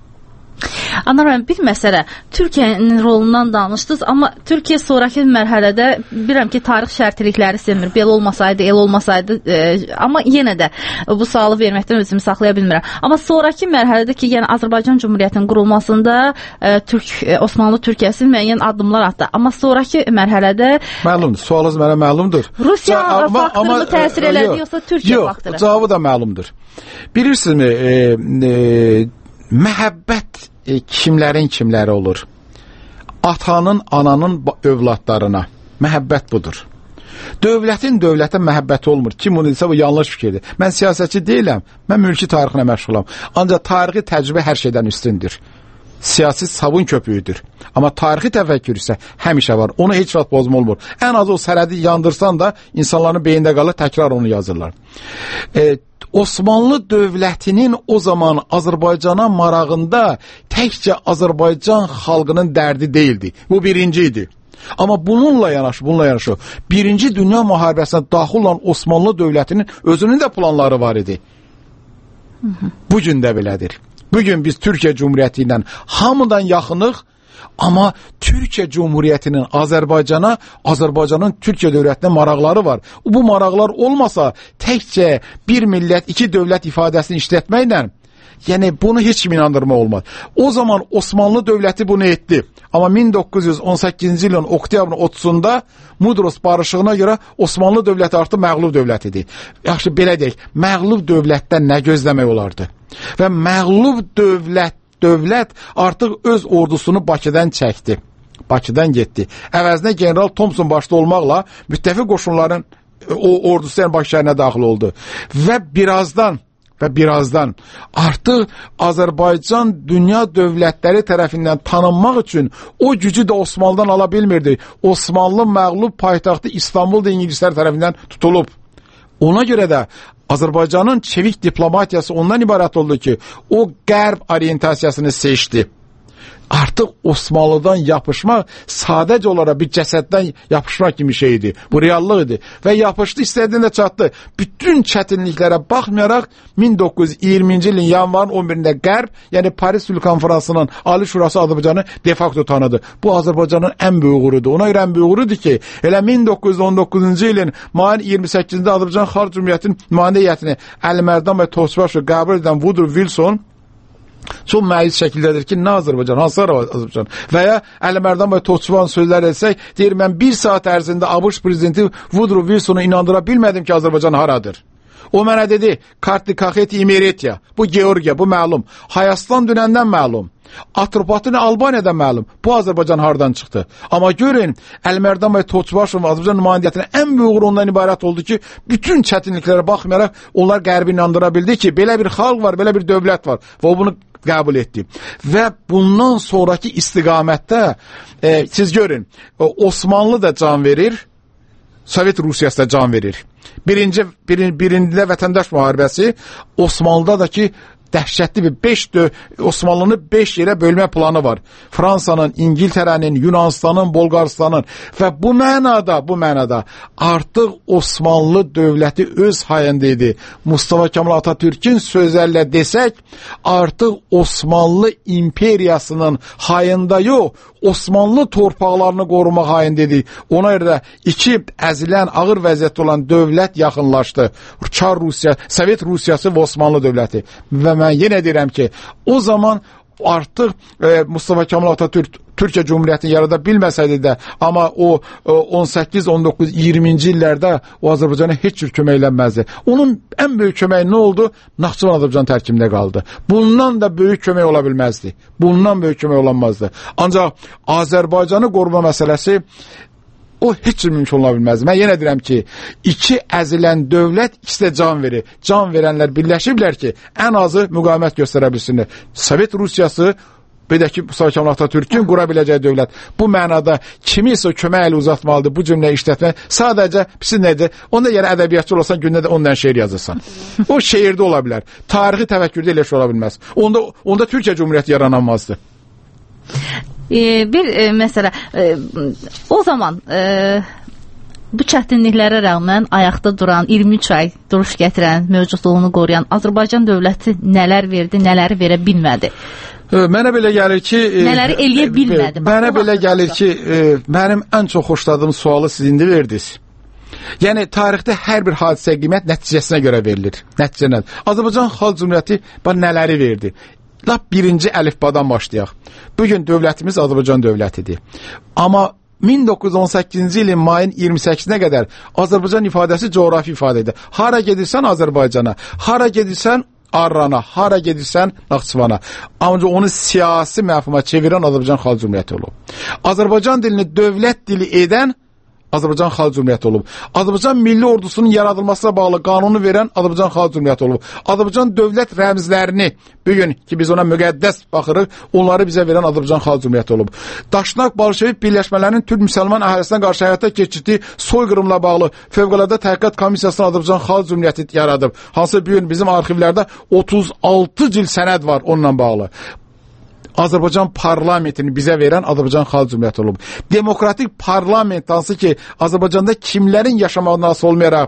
S4: Anar, bir məsələ, Türkiyənin rolundan danışdınız, amma Türkiyə sonraki mərhələdə bilirəm ki, tarix şərtilikləri sevmir. Belə olmasaydı, el olmasaydı, e, amma yenə də bu sualı verməkdən özümü saxlaya bilmirəm. Amma sonraki mərhələdə ki, yəni Azərbaycan Cümhuriyyətinin qurulmasında e, Türk, e, Osmanlı Türkiyəsi müəyyən addımlar atdı. Amma sonraki mərhələdə
S20: məlumdur, sualınız mənə məlumdur.
S4: Rusiya amma, faktorunu amma, təsir elədi, yox, yoxsa Türkiyə yox, faktoru? Yox,
S20: cavabı da məlumdur. Bilirsinizmi, e, e, məhəbbət e, kimlərin kimləri olur? Atanın, ananın övladlarına. Məhəbbət budur. Dövlətin dövlətə məhəbbəti olmur. Kim bunu desə bu yanlış fikirdir. Mən siyasətçi deyiləm, mən mülki tarixinə məşğulam. Ancaq tarixi təcrübə hər şeydən üstündür. Siyasi sabun köpüyüdür. Amma tarixi təfəkkür isə həmişə var. Onu heç vaxt bozma olmur. Ən az o sərhədi yandırsan da insanların beyində qalır, təkrar onu yazırlar. E, Osmanlı dövlətinin o zaman Azərbaycana marağında təkcə Azərbaycan xalqının dərdi değildi. Bu birinci idi. Amma bununla yanaşı, bununla yanaşı, birinci Dünya müharibəsinə daxil olan Osmanlı dövlətinin özünün də planları var idi. Bugün də belədir. Bugün biz Türkiyə Cumhuriyyəti ilə hamıdan yaxınıq, amma Türkiyə Cumhuriyyətinin Azərbaycana, Azərbaycanın Türkiyə dövlətinə maraqları var. Bu maraqlar olmasa təkcə bir millət, iki dövlət ifadəsini işlətməklə, yəni bunu heç kim inandırma olmaz. O zaman Osmanlı dövləti bunu etdi. Amma min doqquz yüz on səkkizinci ilin oktyabrın otuzunda Mudros barışığına görə Osmanlı dövləti artıq məğlub dövlət idi. Yaxşı, belə deyək, məğlub dövlətdən nə gözləmək olardı? Və məğlub dövlət Dövlət artıq öz ordusunu Bakıdan çəkdi. Bakıdan getdi. Əvəzinə General Thompson başda olmaqla müttəfiq qoşunların o ordusu yəni Bakı şəhərinə daxil oldu. Və birazdan və birazdan artıq Azərbaycan dünya dövlətləri tərəfindən tanınmaq üçün o gücü də Osmanlıdan ala bilmirdi. Osmanlı məğlub paytaxtı İstanbul'da İngilislər tərəfindən tutulub. Ona görə də Azərbaycanın çevik diplomatiyası ondan ibarət oldu ki, o qərb orientasiyasını seçdi. Artıq Osmanlıdan yapışmaq sadəcə olaraq bir cəsəddən yapışmaq kimi şeydi. Bu reallıq idi. Və yapışdı, istədiyində çatdı. Bütün çətinliklərə baxmayaraq min doqquz yüz iyirminci ilin yanvarın on birində Qərb, yəni Paris Sülh Konferansının Ali Şurası Azərbaycanı de facto tanıdı. Bu Azərbaycanın ən böyük uğurudur. Ona görə ən böyük uğurudur ki, elə min doqquz yüz on doqquzuncu ilin mayın iyirmi səkkizində Azərbaycan Xalq Cümhuriyyətinin nümayəndə heyətini Əli Mərdan və Tosbaşov qəbul edən Woodrow Wilson çox məyus şəkildədir ki, nə Azərbaycan, hansı Azərbaycan və ya Əli Mərdan və Tosbaşovun sözləri etsək, deyir, mən bir saat ərzində ABŞ prezidenti Woodrow Wilsonu inandıra bilmədim ki, Azərbaycan haradır. O mənə dedi, Kartli Kaxeti İmeretiya, bu Georgiya, bu məlum, Hayastan dünəndən məlum, Atropatini Albaniyada məlum, bu Azərbaycan hardan çıxdı. Amma görün, Əli Mərdan və Tosbaşov Azərbaycan nümayəndətinə ən böyük uğuru ondan ibarət oldu ki, bütün çətinliklərə baxmayaraq onlar qərbi inandıra bildi ki, belə bir xalq var, belə bir dövlət var və o bunu qəbul etdi. Və bundan sonraki istiqamətdə e, siz görün, Osmanlı da can verir, Sovet Rusiyası da can verir. Birinci, birin, birində vətəndaş müharibəsi, Osmanlıda da ki, dəhşətli bir beş Osmanlını beş yerə bölmə planı var. Fransanın, İngiltərənin, Yunanistanın, Bolqaristanın və bu mənada, bu mənada artıq Osmanlı dövləti öz hayında idi. Mustafa Kemal Atatürk'ün sözlərlə desək, artıq Osmanlı imperiyasının hayında yox, Osmanlı torpaqlarını qorumaq hayında idi. Ona görə iki əzilən, ağır vəziyyətdə olan dövlət yaxınlaşdı. Çar Rusiya, Sovet Rusiyası və Osmanlı dövləti. Və mən yenə deyirəm ki, o zaman artıq e, Mustafa Kemal Atatürk Türkiyə Cumhuriyyətini yarada bilməsəydi də, amma o on səkkiz, on doqquz, iyirminci illərdə o Azərbaycana heç cür köməklənməzdi. Onun ən böyük köməyi nə oldu? Naxçıvan Azərbaycan tərkibində qaldı. Bundan da böyük kömək ola bilməzdi. Bundan böyük kömək olanmazdı. Ancaq Azərbaycanı qoruma məsələsi o heç cür mümkün ola bilməzdi. Mən yenə deyirəm ki, iki əzilən dövlət ikisi də can verir. Can verənlər birləşiblər ki, ən azı müqavimət göstərə bilsinlər. Sovet Rusiyası bir də ki, Mustafa Kemal Atatürk'ün qura biləcəyi dövlət. Bu mənada kimisə kömək əli uzatmalıdır, bu cümləyi işlətmək. Sadəcə, pisi nədir? Onda yəni ədəbiyyatçı olsan, gündə də ondan şeir yazırsan. O şeirdə ola bilər. Tarixi təfəkkürdə elə şey ola bilməz. Onda, onda Türkiyə Cumhuriyyəti yaranamazdı.
S4: Ee, bir e, məsələ, e, o zaman e, bu çətinliklərə rəğmən ayaqda duran, iyirmi üç ay duruş gətirən, mövcudluğunu qoruyan Azərbaycan dövləti nələr verdi, nələri verə bilmədi?
S20: Mənə belə gəlir ki...
S4: Nələri eləyə bilmədi?
S20: Mənə belə gəlir ki, mənim ən çox xoşladığım sualı siz indi verdiniz. Yəni, tarixdə hər bir hadisə qiymət nəticəsinə görə verilir. Nəticə nədir? Azərbaycan Xalq Cumhuriyyəti nələri verdi? Lap birinci əlifbadan başlayaq. Bugün dövlətimiz Azərbaycan dövlətidir. Amma min doqquz yüz on səkkizinci ilin mayın iyirmi səkkizinə qədər Azərbaycan ifadəsi coğrafi ifadə edir. Hara gedirsən Azərbaycana, hara gedirsən Arrana, hara gedirsən Naxçıvana. Ancaq onu siyasi məfhuma çevirən Azərbaycan Xalq Cumhuriyyəti olub. Azərbaycan dilini dövlət dili edən Azərbaycan Xalq Cumhuriyyəti olub. Azərbaycan milli ordusunun yaradılmasına bağlı qanunu verən Azərbaycan Xalq Cumhuriyyəti olub. Azərbaycan dövlət rəmzlərini, bugün ki biz ona müqəddəs baxırıq, onları bizə verən Azərbaycan Xalq Cumhuriyyəti olub. Daşnaq Bolşevik birləşmələrinin Türk müsəlman əhalisinə qarşı həyata keçirdiyi soyqırımla bağlı Fövqəladə Təhqiqat Komissiyasının Azərbaycan Xalq Cumhuriyyəti yaradıb. Hansı bugün bizim arxivlərdə otuz altı cil sənəd var onunla bağlı. Azərbaycan parlamentini bizə verən Azərbaycan Xalq Cumhuriyyəti olub. Demokratik parlament hansı ki, Azərbaycanda kimlərin yaşamağına asıl olmayaraq,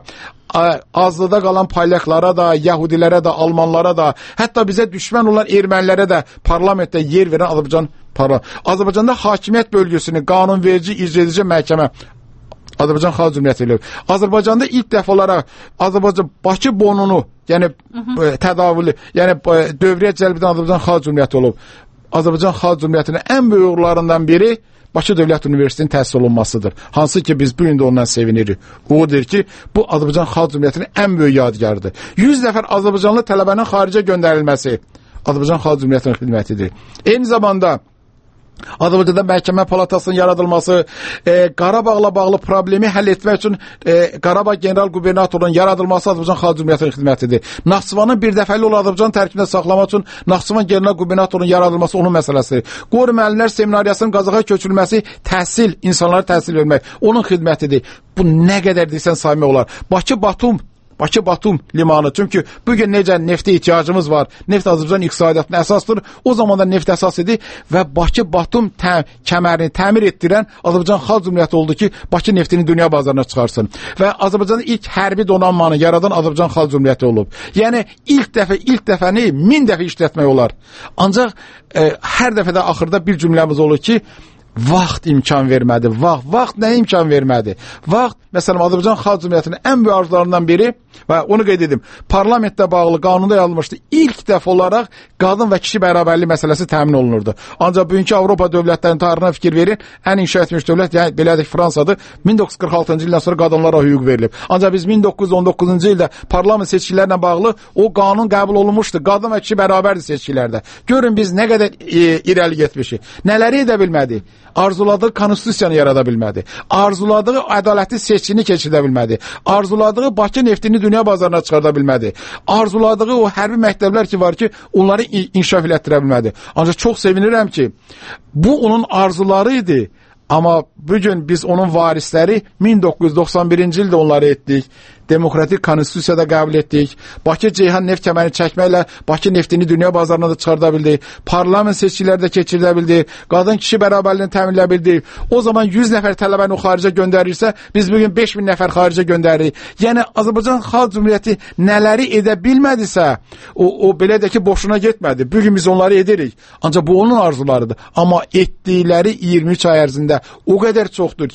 S20: azlıda qalan palyaklara da, Yahudilərə də, Almanlara da, hətta bizə düşmən olan ermənilərə də parlamentdə yer verən Azərbaycan parlament. Azərbaycanda hakimiyyət bölgüsünü, qanunverici, icredici məhkəmə Azərbaycan Xalq Cumhuriyyəti olub. Azərbaycanda ilk dəfə olaraq Azərbaycan Bakı bonunu, yəni tədavülü, yəni dövrəyə cəlb edən Azərbaycan Xalq Cumhuriyyəti olub. Azərbaycan Xalq Cumhuriyyətinin ən böyük uğurlarından biri Bakı Dövlət Universitetinin təsis olunmasıdır. Hansı ki biz bugün də ondan sevinirik. Odur ki, bu Azərbaycan Xalq Cumhuriyyətinin ən böyük yadigarıdır. yüz nəfər Azərbaycanlı tələbənin xaricə göndərilməsi Azərbaycan Xalq Cumhuriyyətinin xidmətidir. Eyni zamanda Azərbaycanda məhkəmə palatasının yaradılması, e, Qarabağla bağlı problemi həll etmək üçün e, Qarabağ general qubernatorunun yaradılması Azərbaycan Xalq Cumhuriyyətinin xidmətidir. Naxçıvanın bir dəfəli olan Azərbaycan tərkibində saxlamaq üçün Naxçıvan general qubernatorunun yaradılması onun məsələsidir. Qoru müəllimlər seminariyasının Qazaxa köçürülməsi, təhsil, insanlara təhsil vermək onun xidmətidir. Bu nə qədər deyirsən saymaq olar. Bakı-Batum Bakı-Batum limanı. Çünki bugün necə neftə ihtiyacımız var. Neft Azərbaycan iqtisadiyyatına əsasdır. O zaman da neft əsas idi və Bakı-Batum tə kəmərini təmir etdirən Azərbaycan Xalq Cumhuriyyəti oldu ki, Bakı neftini dünya bazarına çıxarsın. Və Azərbaycanda ilk hərbi donanmanı yaradan Azərbaycan Xalq Cumhuriyyəti olub. Yəni ilk dəfə, ilk dəfəni min dəfə işlətmək olar. Ancaq e, hər dəfədə axırda bir cümləmiz olur ki, vaxt imkan vermədi. Vaxt, vaxt nə imkan vermədi? Vaxt, məsələn, Azərbaycan Xalq Cumhuriyyətinin ən böyük arzularından biri və onu qeyd edim, parlamentdə bağlı qanunda yazılmışdı. İlk dəfə olaraq qadın və kişi bərabərliyi məsələsi təmin olunurdu. Ancaq bugünkü Avropa dövlətlərinin tarixinə fikir verin, ən inkişaf etmiş dövlət, yəni belədir Fransadır, min doqquz yüz qırx altıncı ildən sonra qadınlara hüquq verilib. Ancaq biz min doqquz yüz on doqquzuncu ildə parlament seçkilərlə bağlı o qanun qəbul olunmuşdu. Qadın və kişi bərabərdir seçkilərdə. Görün biz nə qədər e, irəli getmişik. Nələri edə bilmədi? Arzuladığı konstitusiyanı yarada bilmədi. Arzuladığı ədalətli seçkini keçirdə bilmədi. Arzuladığı Bakı neftini dünya bazarına çıxarda bilmədi. Arzuladığı o hərbi məktəblər ki var ki, onları inkişaf elətdirə bilmədi. Ancaq çox sevinirəm ki, bu onun arzuları idi. Amma bugün biz onun varisləri min doqquz yüz doxsan birinci ildə onları etdik. Demokratik konstitusiyada qəbul etdik. Bakı Ceyhan neft kəmərini çəkməklə Bakı neftini dünya bazarına da çıxarda bildik. Parlament seçkilərdə keçirilə bildik. Qadın kişi bərabərliyini təminlə bildik. O zaman yüz nəfər tələbəni o xaricə göndərirsə, biz bugün beş min nəfər xaricə göndəririk. Yəni Azərbaycan Xalq Cumhuriyyəti nələri edə bilmədisə, o, o belə də ki boşuna getmədi. Bugün biz onları edirik. Ancaq bu onun arzularıdır. Amma etdikləri iyirmi üç ay ərzində o qədər çoxdur ki,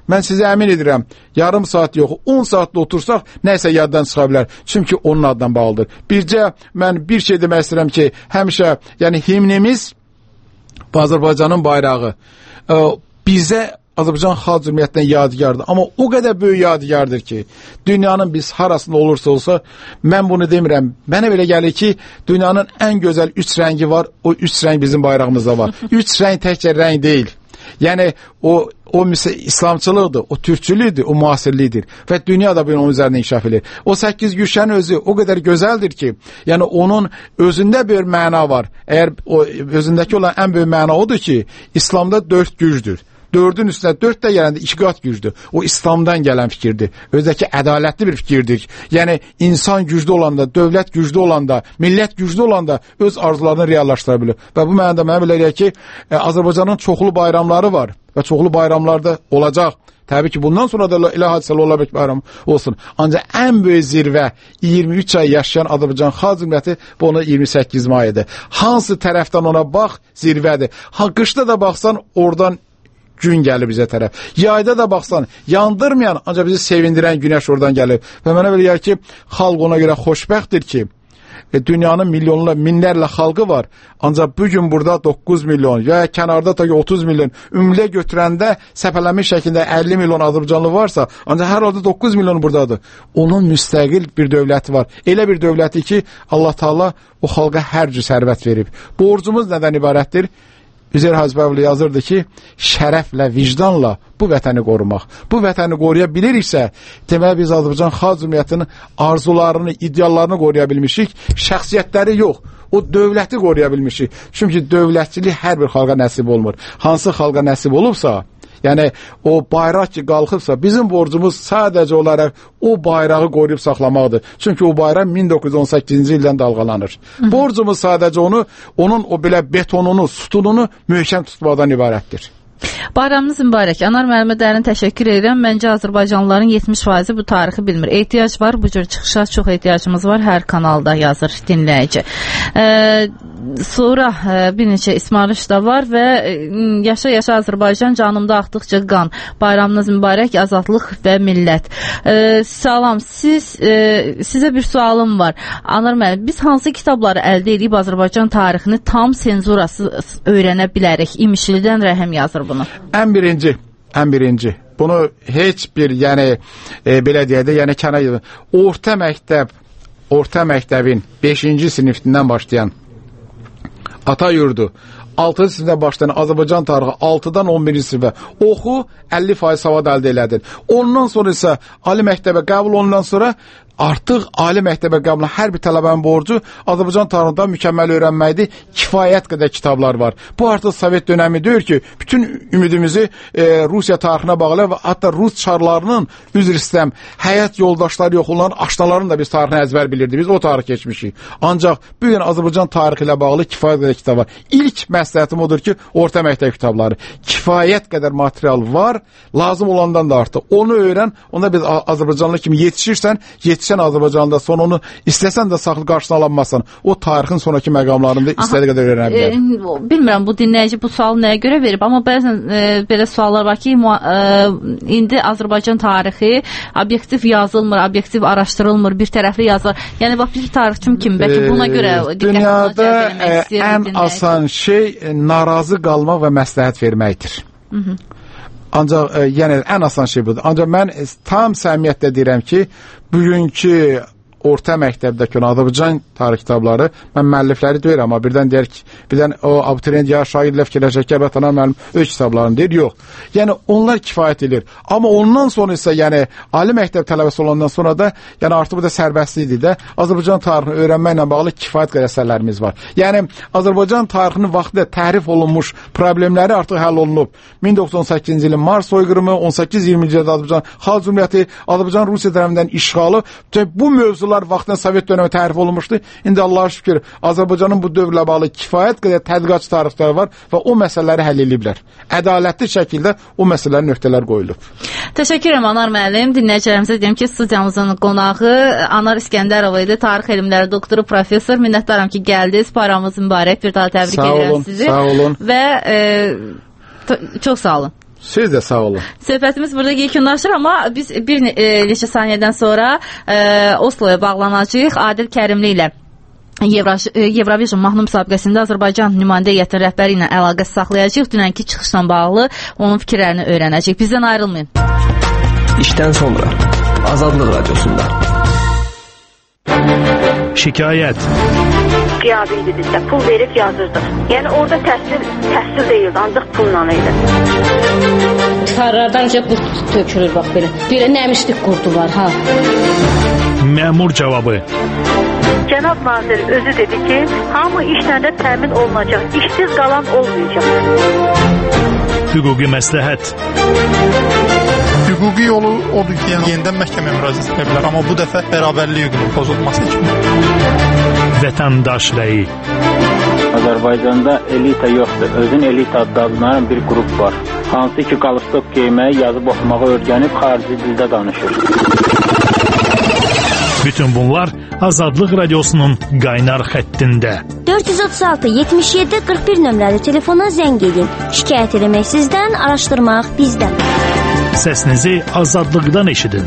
S20: mən sizə əmin edirəm, yarım saat yox, on saatda otursaq, nəsə yaddan çıxa bilər. Çünki onun adından bağlıdır. Bircə, mən bir şey demək istəyirəm ki, həmişə, yəni himnimiz, Azərbaycanın bayrağı, ə, bizə Azərbaycan xalq cümhuriyyətindən yadigardır. Amma o qədər böyük yadigardır ki, dünyanın biz harasında olursa olsa, mən bunu demirəm. Mənə belə gəlir ki, dünyanın ən gözəl üç rəngi var, o üç rəng bizim bayrağımızda var. Üç rəng təkcə rəng deyil. Yəni, o, o İslamçılıqdır, o türkçülükdür, o müasirlikdir və dünya da onun üzərində inkişaf edir. O səkkiz güşənin özü o qədər gözəldir ki, yəni onun özündə bir məna var. Əgər o özündəki olan ən böyük məna odur ki, İslamda dörd gücdür. Dördün üstünə dörd də gələndə iki qat gücdür. O İslamdan gələn fikirdir. Özdəki ədalətli bir fikirdir. Yəni, insan güclü olanda, dövlət güclü olanda, millət güclü olanda öz arzularını reallaşdıra bilir. Və bu mənada mənə belə deyək ki, e, Azərbaycanın çoxlu bayramları var və çoxlu bayramlarda olacaq. Təbii ki, bundan sonra da elə hadisəli ola bilər bayram olsun. Ancaq ən böyük zirvə iyirmi üç ay yaşayan Azərbaycan Xalq Cümhuriyyəti bu onu iyirmi səkkiz mayıdır. Hansı tərəfdən ona bax, zirvədir. Ha, qışda da baxsan, oradan gün gəlir bizə tərəf. Yayda da baxsan, yandırmayan, ancaq bizi sevindirən günəş oradan gəlir. Və mənə belə gəlir ki, xalq ona görə xoşbəxtdir ki, e, dünyanın milyonla, minlərlə xalqı var. Ancaq bugün burada doqquz milyon, ya kənarda ta ki otuz milyon, ümumilə götürəndə səpələnmiş şəkildə əlli milyon Azərbaycanlı varsa, ancaq hər halda doqquz milyon buradadır. Onun müstəqil bir dövləti var. Elə bir dövləti ki, Allah Taala o xalqa hər cür sərvət verib. Borcumuz nədən ibarətdir? Üzeyir Hacıbəyli yazırdı ki, şərəflə, vicdanla bu vətəni qorumaq. Bu vətəni qoruya biliriksə, demək biz Azərbaycan Xalq Cümhuriyyətinin arzularını, ideallarını qoruya bilmişik, şəxsiyyətləri yox, o dövləti qoruya bilmişik. Çünki dövlətçilik hər bir xalqa nəsib olmur. Hansı xalqa nəsib olubsa, yəni o bayraq ki qalxıbsa, bizim borcumuz sadəcə olaraq o bayrağı qoruyub saxlamaqdır. Çünki o bayraq min doqquz yüz on səkkizinci ildən dalğalanır. Hı -hı. Borcumuz sadəcə onu, onun o belə betonunu, sütununu möhkəm tutmaqdan ibarətdir.
S4: Bayramınız mübarək. Anar müəllimə dərin təşəkkür edirəm. Məncə Azərbaycanlıların yetmiş faizi bu tarixi bilmir. Ehtiyac var, bu cür çıxışa çox ehtiyacımız var. Hər kanalda yazır dinləyici. Ee, sonra e, bir neçə ismarış da var və e, yaşa yaşa Azərbaycan, canımda axdıqca qan. Bayramınız mübarək, azadlıq və millət. Ee, salam, siz e, sizə bir sualım var. Anar müəllim, biz hansı kitabları əldə edib Azərbaycan tarixini tam senzurasız öyrənə bilərik? İmişlidən Rəhim yazır bunu.
S20: Ən birinci, ən birinci. Bunu heç bir, yəni e, belə deyək də, yəni kənar orta məktəb, orta məktəbin beşinci sinifdən başlayan ata yurdu, altıncı sinifdən başlayan Azərbaycan tarixi altıdan on birinci sinifə oxu, əlli faiz savad əldə elədin. Ondan sonra isə ali məktəbə qəbul ondan sonra artıq ali məktəbə qəbul hər bir tələbənin borcu Azərbaycan tarixindən mükəmməl öyrənməkdir. Kifayət qədər kitablar var. Bu artıq Sovet dönəmi deyir ki, bütün ümidimizi e, Rusiya tarixinə bağlı və hətta Rus çarlarının üzr istəyəm, həyat yoldaşları yox olan aşnaların da biz tarixini əzbər bilirdik. Biz o tarix keçmişik. Ancaq bu gün Azərbaycan tarixi ilə bağlı kifayət qədər kitab var. İlk məsləhətim odur ki, orta məktəb kitabları. Kifayət qədər material var, lazım olandan da artıq. Onu öyrən, onda biz Azərbaycanlı kimi yetişirsən, yetişən Azərbaycanda son onu istəsən də saxlı qarşısına alanmazsan. O tarixin sonraki məqamlarında istədiyi qədər öyrənə bilər.
S4: E, bilmirəm bu dinləyici bu sualı nəyə görə verib, amma bəzən e, belə suallar var ki, e, indi Azərbaycan tarixi obyektiv yazılmır, obyektiv araşdırılmır, bir tərəfli yazılır. Yəni bax bir tarixçim kimi, bəlkə buna görə
S20: e, dünyada e, ən asan şey e, narazı qalmaq və məsləhət verməkdir. Hı -hı. Ancaq e, yəni ən asan şey budur. Ancaq mən e, tam səmiyyətlə deyirəm ki, bugünkü orta məktəbdəki Azərbaycan tarix kitabları, mən müəllifləri deyirəm, amma birdən deyir ki, birdən o abituriyent ya şairlə fikirləşək ki, əlbəttə müəllim öz kitablarını deyir, yox. Yəni onlar kifayət edir. Amma ondan sonra isə, yəni ali məktəb tələbəsi olandan sonra da, yəni artıq bu da sərbəstlikdir də, Azərbaycan tarixini öyrənməklə bağlı kifayət qədər əsərlərimiz var. Yəni Azərbaycan tarixinin vaxtında təhrif olunmuş problemləri artıq həll olunub. min doqquz yüz on səkkizinci ilin mart soyqırımı, on səkkiz iyirminci ildə Azərbaycan Xalq Cümhuriyyəti, Azərbaycan Rusiya tərəfindən işğalı, bu mövzular vaxtında Sovet dönəmi tərif olunmuşdu. İndi Allah'a şükür Azərbaycanın bu dövrlə bağlı kifayət qədər tədqiqatçı tarixçiləri var və o məsələləri həll ediblər. Ədalətli şəkildə o məsələlərə nöqtələr qoyulub.
S4: Təşəkkür edirəm Anar müəllim. Dinləyicilərimizə deyim ki, studiyamızın qonağı Anar İskəndərova idi. Tarix elmləri doktoru, professor. Minnətdaram ki, gəldiniz. Bayramınız mübarək. Bir daha təbrik
S20: sağ
S4: edirəm
S20: olun,
S4: sizi.
S20: Sağ olun.
S4: Və e, çox sağ olun.
S20: Siz də sağ olun.
S4: Söhbətimiz burada yekunlaşır, amma biz bir e, neçə saniyədən sonra e, Osloya bağlanacağıq. Adil Kərimli ilə Eurovision mahnı müsabiqəsində Azərbaycan nümayəndə heyətinin rəhbəri ilə əlaqə saxlayacağıq. Dünənki çıxışla bağlı onun fikirlərini öyrənəcəyik. Bizdən ayrılmayın.
S21: İşdən sonra Azadlıq Radiosunda.
S13: Şikayət.
S22: Qiyabi idi bizdə. Pul verib yazırdıq. Yəni orada təhsil, təhsil deyildi, ancaq pulla idi.
S23: Tarlardan qurt tökülür bax belə. Belə nəmişlik qurdu var ha.
S13: Məmur cavabı.
S22: Cənab nazir özü dedi ki, hamı işlərdə təmin olunacaq, işsiz qalan olmayacaq.
S13: Hüquqi məsləhət.
S24: Hüquqi yolu odur ki, yəni yenidən məhkəməyə müraciət edə bilər, amma bu dəfə bərabərlik hüququnun pozulması kimi.
S13: Vətəndaş rəyi.
S25: Azərbaycanda elita yoxdur, özün elita adlanan bir qrup var. Hansı ki, qalstok geyməyi, yazıb oxumağı öyrənib xarici dildə danışır.
S13: Bütün bunlar Azadlıq Radiosunun qaynar xəttində.
S3: dörd yüz otuz altı yetmiş yeddi qırx bir nömrəli telefona zəng edin. Şikayət eləmək sizdən, araşdırmaq bizdən.
S13: Səsinizi azadlıqdan eşidin.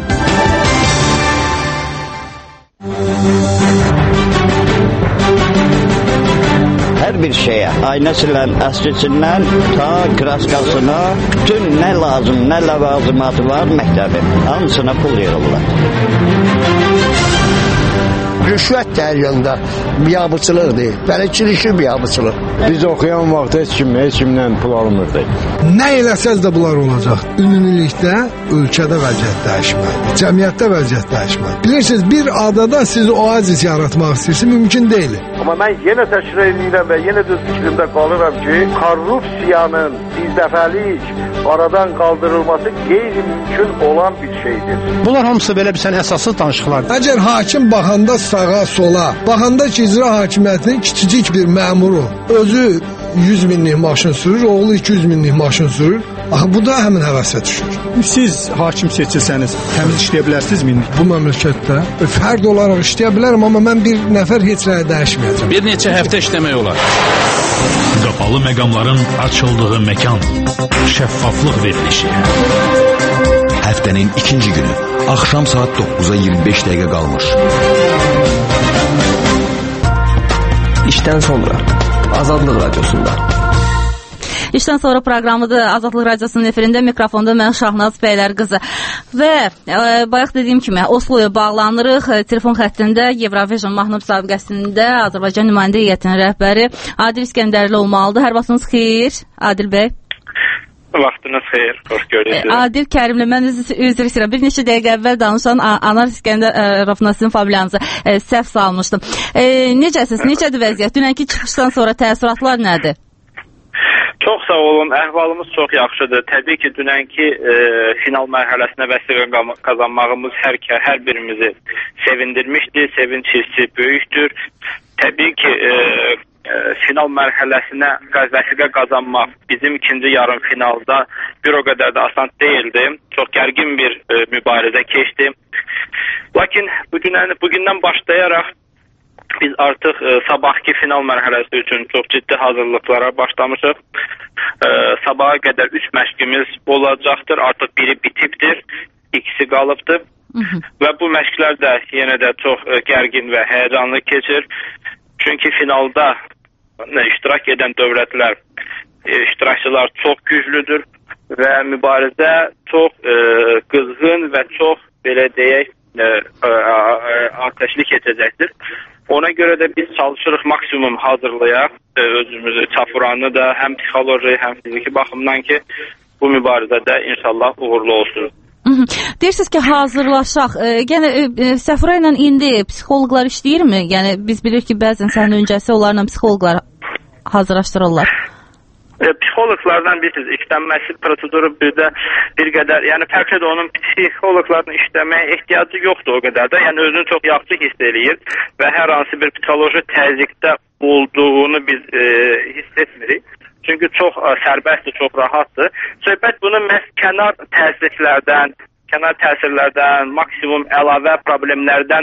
S26: Hər bir şeyə, aynəsindən, əskiçindən ta kraskasına, bütün nə lazım, nə ləvazimatı var məktəbi, hamısına pul yığırlar.
S10: Rüşvət dəyərində biabıçılıq deyil, bələdçilikli biabıçılıq.
S27: Biz oxuyan vaxt heç kim, heç kimdən pul almırdıq.
S28: Nə eləsəz də bunlar olacaq. Ümumilikdə ölkədə vəziyyət dəyişməlidir, cəmiyyətdə vəziyyət dəyişməlidir. Bilirsiniz, bir adada siz oazis yaratmaq istəyirsiniz, mümkün deyil.
S29: Amma mən yenə təkrar edirəm və yenə də fikrimdə qalıram ki, korrupsiyanın birdəfəlik aradan qaldırılması qeyri-mümkün olan bir şeydir.
S28: Bunlar hamısı belə bir sən əsassız danışıqlardır. Əgər hakim baxanda sağa, sola, baxanda ki, icra hakimiyyətinin kiçicik bir məmuru özü yüz minlik maşın sürür, oğlu iki yüz minlik maşın sürür. Axı, bu da həmin həvəsə düşür. Siz hakim seçilsəniz, təmiz işləyə bilərsiniz mi? Bu məmləkətdə fərd olaraq işləyə bilərəm, amma mən bir nəfər heç nəyə dəyişməyəcəm.
S30: Bir neçə həftə işləmək olar.
S13: Qapalı məqamların açıldığı məkan. Şəffaflıq verilişi.
S15: Həftənin ikinci günü. Axşam saat dokkuza iyirmi beş dəqiqə qalmış.
S21: İşdən sonra Azadlıq Radiosunda.
S4: İşdən sonra proqramıdır Azadlıq Radiosunun efirində, mikrofonda mən Şahnaz Bəylər qızı. Və e, bayaq dediyim kimi Osloya bağlanırıq. E, telefon xəttində Eurovision mahnı müsabiqəsində Azərbaycan nümayəndə heyətinin rəhbəri Adil İskəndərli olmalıdır. Hər vaxtınız xeyir, Adil bəy.
S31: Vaxtınız xeyir, xoş gördük.
S4: Adil Kərimli, mən üzr istəyirəm. Bir neçə dəqiqə əvvəl danışan Anar İskəndərov sizin familiyanızı e, səhv salmışdım. E, necəsiz, necədir vəziyyət? Dünənki çıxışdan sonra təəssüratlar nədir?
S31: Çox sağ olun, əhvalımız çox yaxşıdır. Təbii ki, dünənki e, final mərhələsinə vəsiqə qazanmağımız hər, hər birimizi sevindirmişdi, sevinç hissi böyükdür. Təbii ki, e, e, final mərhələsinə vəsiqə qazanmaq bizim ikinci yarım finalda bir o qədər də asan deyildi. Çox gərgin bir e, mübarizə keçdi. Lakin bugündən, bugündən başlayaraq biz artıq e, sabahki final mərhələsi üçün çox ciddi hazırlıqlara başlamışıq. E, sabaha qədər üç məşqimiz olacaqdır. Artıq biri bitibdir, ikisi qalıbdır. Hı -hı. Və bu məşqlər də yenə də çox e, gərgin və həyəcanlı keçir. Çünki finalda e, iştirak edən dövlətlər, e, iştirakçılar çox güclüdür və mübarizə çox e, qızğın və çox, belə deyək, e, e, ateşli keçəcəkdir. Ona görə də biz çalışırıq maksimum hazırlayaq e, özümüzü, çafuranı da həm psixoloji, həm fiziki baxımdan ki, bu mübarizədə inşallah uğurlu olsun.
S4: Deyirsiniz ki, hazırlaşaq. E, yəni e, Səfura ilə indi psixoloqlar işləyirmi? Yəni biz bilirik ki, bəzən səhnə öncəsi onlarla psixoloqlar hazırlaşdırırlar.
S31: E, psixoloqlardan bilirsiniz, işlənməsi proseduru bir də bir qədər, yəni bəlkə də onun psixoloqlarla işləməyə ehtiyacı yoxdur o qədər də. Yəni özünü çox yaxşı hiss eləyir və hər hansı bir psixoloji təzyiqdə olduğunu biz e, hiss etmirik. Çünki çox ə, sərbəstdir, çox rahatdır. Söhbət bunun məhz kənar təsirlərdən, kənar təsirlərdən, maksimum əlavə problemlərdən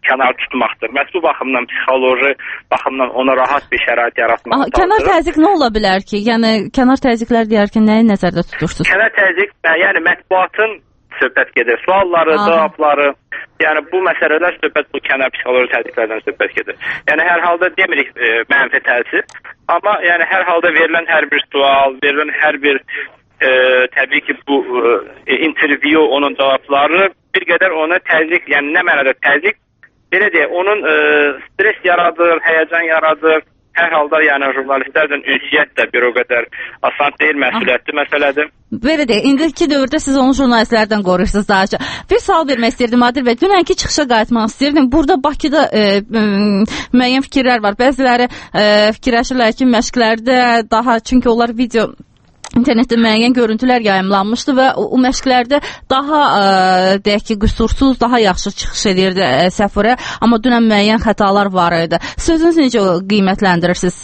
S31: kənar tutmaqdır. Məhz bu baxımdan psixoloji baxımdan ona rahat bir şərait yaratmaq.
S4: Kənar təzyiq nə ola bilər ki? Yəni kənar təzyiqlər deyərkən nəyi nəzərdə tutursunuz?
S31: Kənar təzyiq, yəni mətbuatın söhbət gedir. Sualları, cavabları, yəni bu məsələlər söhbət bu kənar psixoloji təzyiqlərdən söhbət gedir. Yəni hər halda demirik e, mənfi təsir, amma yəni hər halda verilən hər bir sual, verilən hər bir e, təbii ki bu e, intervyu, onun cavabları bir qədər ona təzyiq, yəni nə mənada təzyiq, belə deyək, onun e, stres yaradır, həyəcan yaradır. Hər halda yəni jurnalistlərlə ünsiyyət də bir o qədər asan deyil, məsuliyyətli məsələdir.
S4: Belə deyək, indiki dövrdə siz onu jurnalistlərdən qoruyursunuz daha çox. Bir sual vermək istəyirdim Adil bəy. Dünənki çıxışa qayıtmaq istəyirdim. Burada Bakıda e, e, müəyyən fikirlər var. Bəziləri e, fikirləşirlər ki, məşqlərdə daha, çünki onlar video internetdə müəyyən görüntülər yayımlanmışdı və o, o məşqlərdə daha ə, deyək ki, qüsursuz, daha yaxşı çıxış edirdi ə, Səfurə, amma dünən müəyyən xətalar var idi. Sözünüz necə qiymətləndirirsiniz?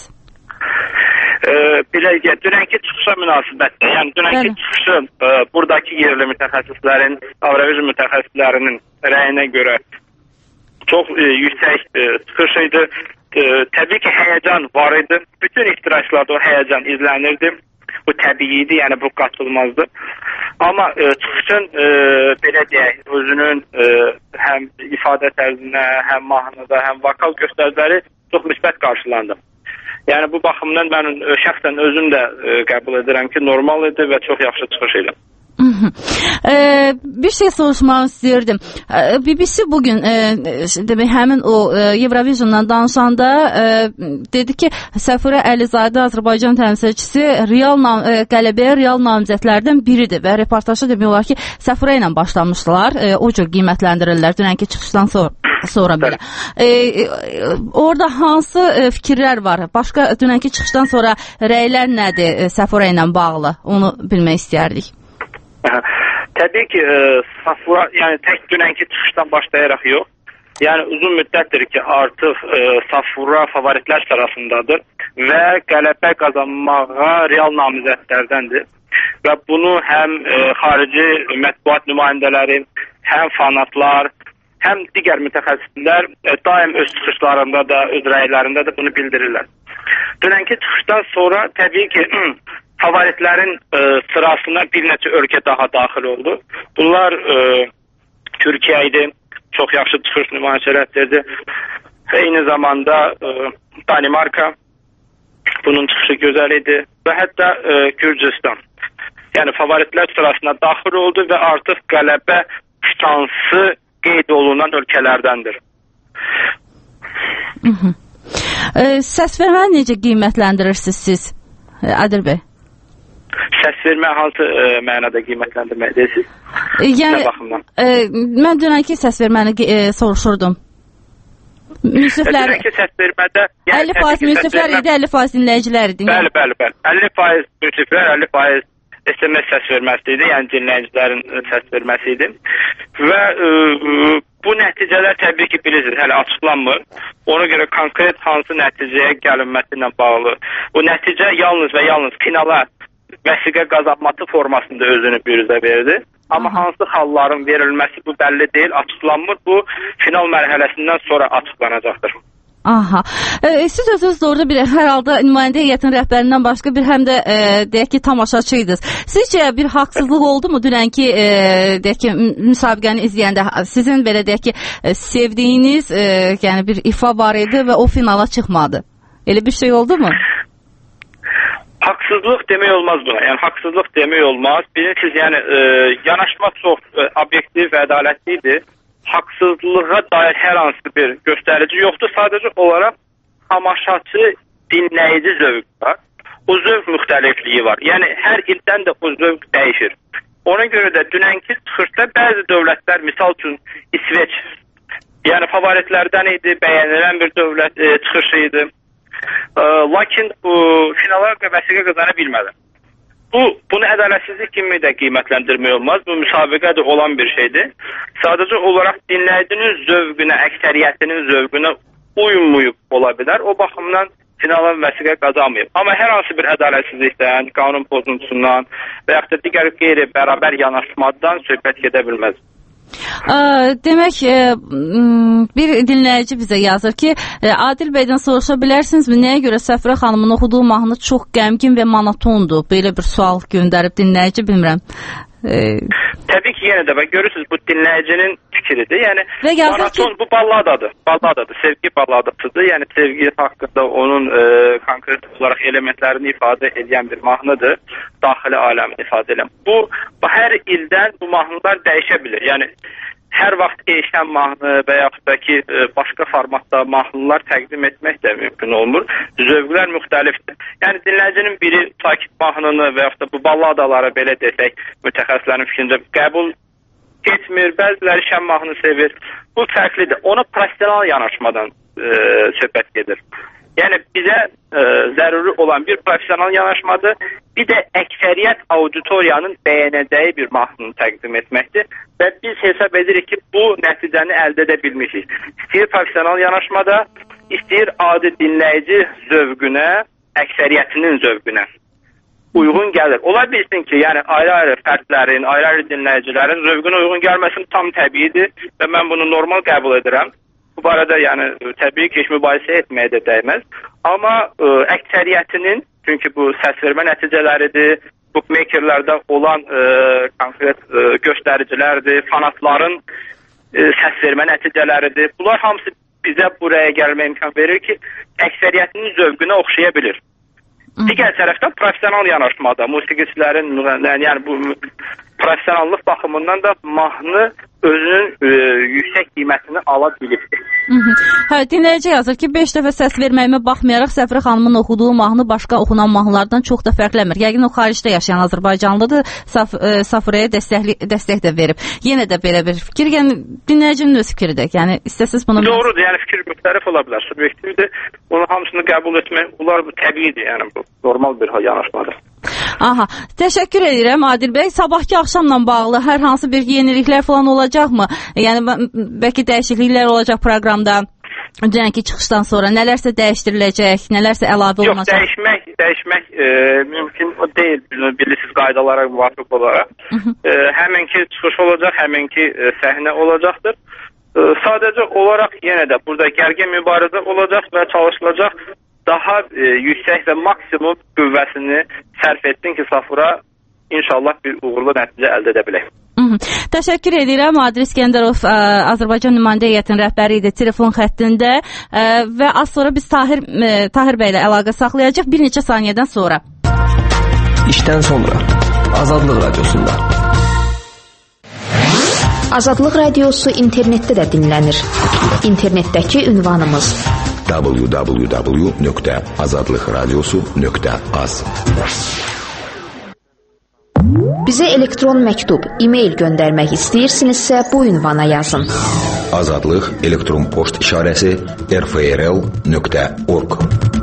S31: E, belə ki, dünənki çıxışa münasibətdə, yəni dünənki çıxışı ə, buradakı yerli mütəxəssislərin, Avroviziya mütəxəssislərinin rəyinə görə çox ə, yüksək ə, çıxış idi. Ə, təbii ki, həyəcan var idi. Bütün iştirakçılarda o həyəcan izlənirdi. Bu təbii idi, yəni bu qaçılmazdı. Amma e, çıxışın e, belə deyək, özünün e, həm ifadə tərzinə, həm mahnıda, həm vokal göstəriciləri çox müsbət qarşılandı. Yəni bu baxımdan mən e, şəxsən özüm də e, qəbul edirəm ki, normal idi və çox yaxşı çıxış idi.
S4: Ee, bir şey soruşmaq istəyirdim. Ee, B B C bugün e, demək həmin o e, Eurovision'dan danışanda e, dedi ki, Səfurə Əlizadə Azərbaycan təmsilçisi real nam, e, qələbəyə real namizədlərdən biridir və reportajda demək olar ki, Səfurə ilə başlamışdılar. E, o cür qiymətləndirirlər dünənki çıxışdan sonra. Sonra belə. E, e, orada hansı e, fikirlər var? Başqa dünənki çıxışdan sonra rəylər nədir e, Səfurə ilə bağlı? Onu bilmək istəyərdik.
S31: Təbii ki, e, Səfurə, yəni tək dünənki çıxışdan başlayaraq yox. Yəni uzun müddətdir ki, artıq e, Səfurə favoritlər sırasındadır və qələbə qazanmağa real namizədlərdəndir. Və bunu həm e, xarici mətbuat nümayəndələri, həm fanatlar, həm digər mütəxəssislər e, daim öz çıxışlarında da, öz rəylərində də bunu bildirirlər. Dünənki çıxışdan sonra təbii ki, favoritlərin e, sırasına bir neçə ölkə daha daxil oldu. Bunlar e, Türkiyə idi, çox yaxşı çıxış nümayiş etdirdi. Eyni zamanda e, Danimarka, bunun çıxışı gözəl idi və hətta e, Gürcüstan. Yəni favoritlər sırasına daxil oldu və artıq qələbə şansı qeyd olunan ölkələrdəndir.
S4: E, səs verməni necə qiymətləndirirsiniz siz, Adil bəy?
S31: Səs vermə hansı e, mənada qiymətləndirmək deyirsiniz?
S4: E, yəni, e, mən dünənki səs verməni e, soruşurdum. Müsriflər...
S31: Dünənki səs vermədə... Yəni,
S4: əlli faiz müsriflər idi, əlli faiz dinləyicilər idi.
S31: Bəli, bəli, bəli. əlli faiz müsriflər, əlli faiz S M S səs verməsi idi, yəni dinləyicilərin səs verməsi idi. Və e, bu nəticələr təbii ki, bilirsiniz, hələ açıqlanmır. Ona görə konkret hansı nəticəyə gəlinməsi ilə bağlı. Bu nəticə yalnız və yalnız finala vəsiqə qazanması formasında özünü büruzə verdi. Amma hansı halların verilməsi bu bəlli deyil, açıqlanmır. Bu final mərhələsindən sonra açıqlanacaqdır.
S4: Aha. E, siz özünüz orada bir hər halda nümayəndə heyətin rəhbərindən başqa bir həm də e, deyək ki, tamaşaçıydınız. Sizcə bir haqsızlıq oldu mu dünənki e, deyək ki, müsabiqəni izləyəndə? Sizin belə deyək ki, e, sevdiyiniz e, yəni bir ifa var idi və o finala çıxmadı. Elə bir şey oldu mu?
S31: Haqsızlıq demək olmaz buna. Yəni haqsızlıq demək olmaz. Bilirsiniz, yəni e, yanaşma çox e, obyektiv və ədalətli idi. Haqsızlığa dair hər hansı bir göstərici yoxdur. Sadəcə olaraq tamaşaçı, dinləyici zövq var. O zövq müxtəlifliyi var. Yəni hər ildən də o zövq dəyişir. Ona görə də dünənki çıxışda bəzi dövlətlər, misal üçün İsveç, yəni favoritlərdən idi, bəyənilən bir dövlət e, çıxışı idi. E, lakin bu finala vəsiqə qazana bilmədi. Bu, bunu ədalətsizlik kimi də qiymətləndirmək olmaz. Bu müsabiqədə olan bir şeydir. Sadəcə olaraq dinləyicinin zövqünə, əksəriyyətinin zövqünə uymayıb ola bilər. O baxımdan finala vəsiqə qazanmayıb. Amma hər hansı bir ədalətsizlikdən, qanun pozuntusundan və yaxud da digər qeyri-bərabər yanaşmadan söhbət gedə bilməz.
S4: Demək, bir dinləyici bizə yazır ki, Adil bəydən soruşa bilərsinizmi, nəyə görə Səfirə xanımın oxuduğu mahnı çox qəmgin və monotondur? Belə bir sual göndərib dinləyici, bilmirəm.
S31: Təbii ki, yenə də bak, görürsünüz, bu dinləyicinin fikridir. Yəni,
S4: monoton
S31: ki... bu balladadır. Balladadır, sevgi balladasıdır. Yəni, sevgi haqqında onun e, konkret olaraq elementlərini ifadə edən bir mahnıdır. Daxili aləmini ifadə edən. Bu, bu hər ildən bu mahnılar dəyişə bilir. Yəni, hər vaxt dəyişən mahnı və yaxud da ki, başqa formatda mahnılar təqdim etmək də mümkün olmur. Zövqlər müxtəlifdir. Yəni, dinləyicinin biri sakit mahnını və yaxud da bu balladaları belə desək, mütəxəssislərin fikrincə qəbul etmir, bəziləri şən mahnı sevir. Bu fərqlidir. Ona professional yanaşmadan e, söhbət gedir. Yəni, bizə e, zəruri olan bir professional yanaşmadır, bir də əksəriyyət auditoriyanın bəyənəcəyi bir mahnını təqdim etməkdir və biz hesab edirik ki, bu nəticəni əldə edə bilmişik. İstəyir professional yanaşmada, istəyir adi dinləyici zövqünə, əksəriyyətinin zövqünə uyğun gəlir. Ola bilsin ki, yəni ayrı-ayrı fərdlərin, ayrı-ayrı dinləyicilərin zövqünə uyğun gəlməsin tam təbiidir və mən bunu normal qəbul edirəm. Bu barədə yəni təbii ki, heç mübahisə etməyə də dəyməz. Amma ə, əksəriyyətinin, çünki bu səs vermə nəticələridir, bookmakerlərdə olan ə, konkret ə, göstəricilərdir, fanatların ə, səs vermə nəticələridir. Bunlar hamısı bizə buraya gəlmə imkan verir ki, əksəriyyətinin zövqünə oxşaya bilir. Digər tərəfdən professional yanaşmada, musiqiçilərin, yəni bu professionallıq baxımından da mahnı özünün e, yüksək qiymətini ala bilibdir.
S4: Hə, dinləyici yazır ki, beş dəfə səs verməyimə baxmayaraq Səfirə xanımın oxuduğu mahnı başqa oxunan mahnılardan çox da fərqlənmir. Yəqin o xaricdə yaşayan Azərbaycanlıdır, Saf e, Səfirəyə dəstək də verib. Yenə də belə bir fikir, yəni dinləyicinin öz fikridir. Yəni istəsiz bunu...
S31: Doğrudur, yəni fikir müxtəlif ola bilər, subyektivdir. Onun hamısını qəbul etmək, bunlar bu təbiidir, yəni bu normal bir yanaşmadır.
S4: Aha, təşəkkür edirəm Adil bəy. Sabahki axşamla bağlı hər hansı bir yeniliklər falan olacaqmı? Yəni bəlkə dəyişikliklər olacaq proqramda. Dünənki çıxışdan sonra nələrsə dəyişdiriləcək, nələrsə əlavə olunacaq?
S31: Yox, dəyişmək, dəyişmək e, mümkün deyil, bilirsiniz qaydalara müvafiq olaraq. E, həminki çıxış olacaq, həminki e, səhnə olacaqdır. E, sadəcə olaraq yenə də burada gərgin mübarizə olacaq və çalışılacaq daha e, yüksək və maksimum qüvvəsini sərf etsin ki, Safura inşallah bir uğurlu nəticə əldə edə bilək.
S4: Təşəkkür edirəm. Adil İskəndərov ə, Azərbaycan nümayəndə heyətinin rəhbəri idi telefon xəttində ə, və az sonra biz Tahir, ə, Tahir bəy ilə əlaqə saxlayacaq bir neçə saniyədən sonra.
S21: İşdən sonra Azadlıq Radiosunda.
S2: Azadlıq Radiosu internetdə də dinlənir. İnternetdəki ünvanımız
S15: w w w nöqtə azadlıq radiosu nöqtə az.
S2: Bizə elektron məktub, e-mail göndərmək istəyirsinizsə bu ünvana yazın.
S15: Azadlıq elektron post işarəsi r f r l nöqtə org.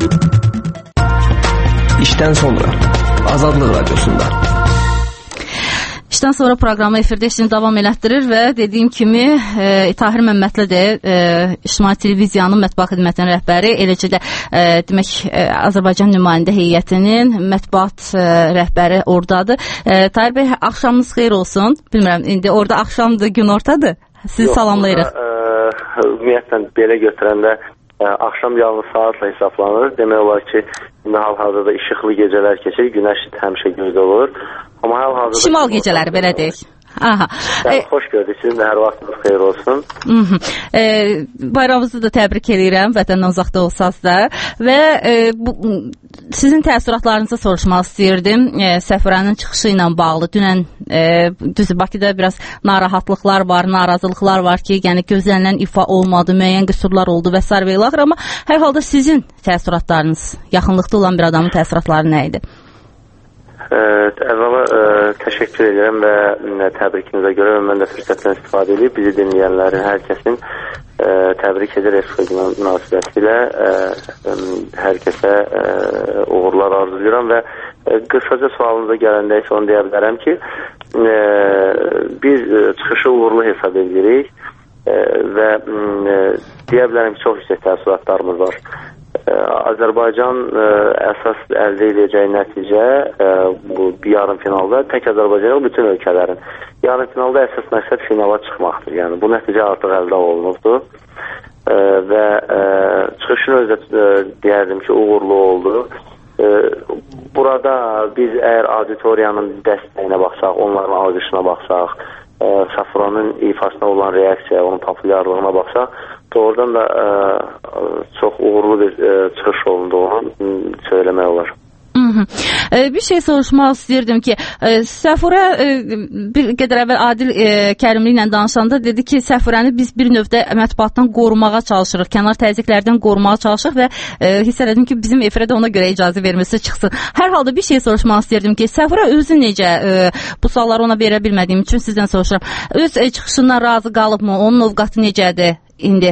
S21: İşdən sonra Azadlıq Radiosunda.
S4: İşdən sonra proqramı efirdə işini davam elətdirir və dediyim kimi e, Tahir Məmmədli də e, İctimai Televiziyanın mətbuat xidmətinin rəhbəri, eləcə də e, demək e, Azərbaycan nümayəndə heyətinin mətbuat e, rəhbəri oradadır. E, Tahir bəy, axşamınız xeyir olsun. Bilmirəm, indi orada axşamdır, gün ortadır. Sizi Yox, salamlayırıq.
S5: E, ümumiyyətlə belə götürəndə e, axşam yalnız saatla hesablanır. Demək olar ki, indi hal-hazırda işıqlı gecələr keçir, günəş həmişə göydə olur. Amma hal-hazırda
S4: şimal gecələri belə deyək. Aha.
S5: E, xoş gördük. Sizin də hər vaxtınız xeyir olsun.
S4: E, bayramınızı da təbrik edirəm, vətəndən uzaqda olsaz da. Və e, bu, sizin təəssüratlarınızı soruşmaq istəyirdim. E, Səfirənin çıxışı ilə bağlı. Dünən e, düzdür, Bakıda biraz narahatlıqlar var, narazılıqlar var ki, yəni gözlənilən ifa olmadı, müəyyən qüsurlar oldu və s. və ilaxır. Amma hər halda sizin təəssüratlarınız, yaxınlıqda olan bir adamın təəssüratları nə idi?
S5: Ə, əvvəla ə, təşəkkür edirəm və ə, təbrikinizə görə mən də fürsətdən istifadə edib bizi dinləyənlərin hər kəsin ə, təbrik edir Respublik münasibətilə ə, ə, hər kəsə ə, uğurlar arzulayıram və ə, qısaca sualınıza gələndə isə onu deyə bilərəm ki ə, biz ə, çıxışı uğurlu hesab edirik ə, və ə, deyə bilərəm ki, çox yüksək təəssüratlarımız var. Azərbaycan ə, əsas əldə edəcəyi nəticə ə, bu yarım finalda tək Azərbaycan yox, bütün ölkələrin. yarımfinalda əsas məqsəd finala çıxmaqdır. Yəni bu nəticə artıq əldə olunubdur. E, və e, çıxışın özü də e, deyərdim ki, uğurlu oldu. E, burada biz əgər auditoriyanın dəstəyinə baxsaq, onların alqışına baxsaq, e, Safuranın ifasına olan reaksiya, onun populyarlığına baxsaq, doğrudan da e, çox uğurlu bir e, çıxış olduğunu söyləmək olar.
S4: Hı -hı. E, bir şey soruşmaq istəyirdim ki, e, Səfurə e, bir qədər əvvəl Adil e, Kərimli ilə danışanda dedi ki, Səfurəni biz bir növdə mətbuatdan qorumağa çalışırıq, kənar təzyiqlərdən qorumağa çalışırıq və e, hiss elədim ki, bizim efirə də ona görə icazə verməsi çıxsın. Hər halda bir şey soruşmaq istəyirdim ki, Səfurə özü necə, e, bu sualları ona verə bilmədiyim üçün sizdən soruşuram. Öz e, çıxışından razı qalıbmı? Onun ovqatı necədir indi?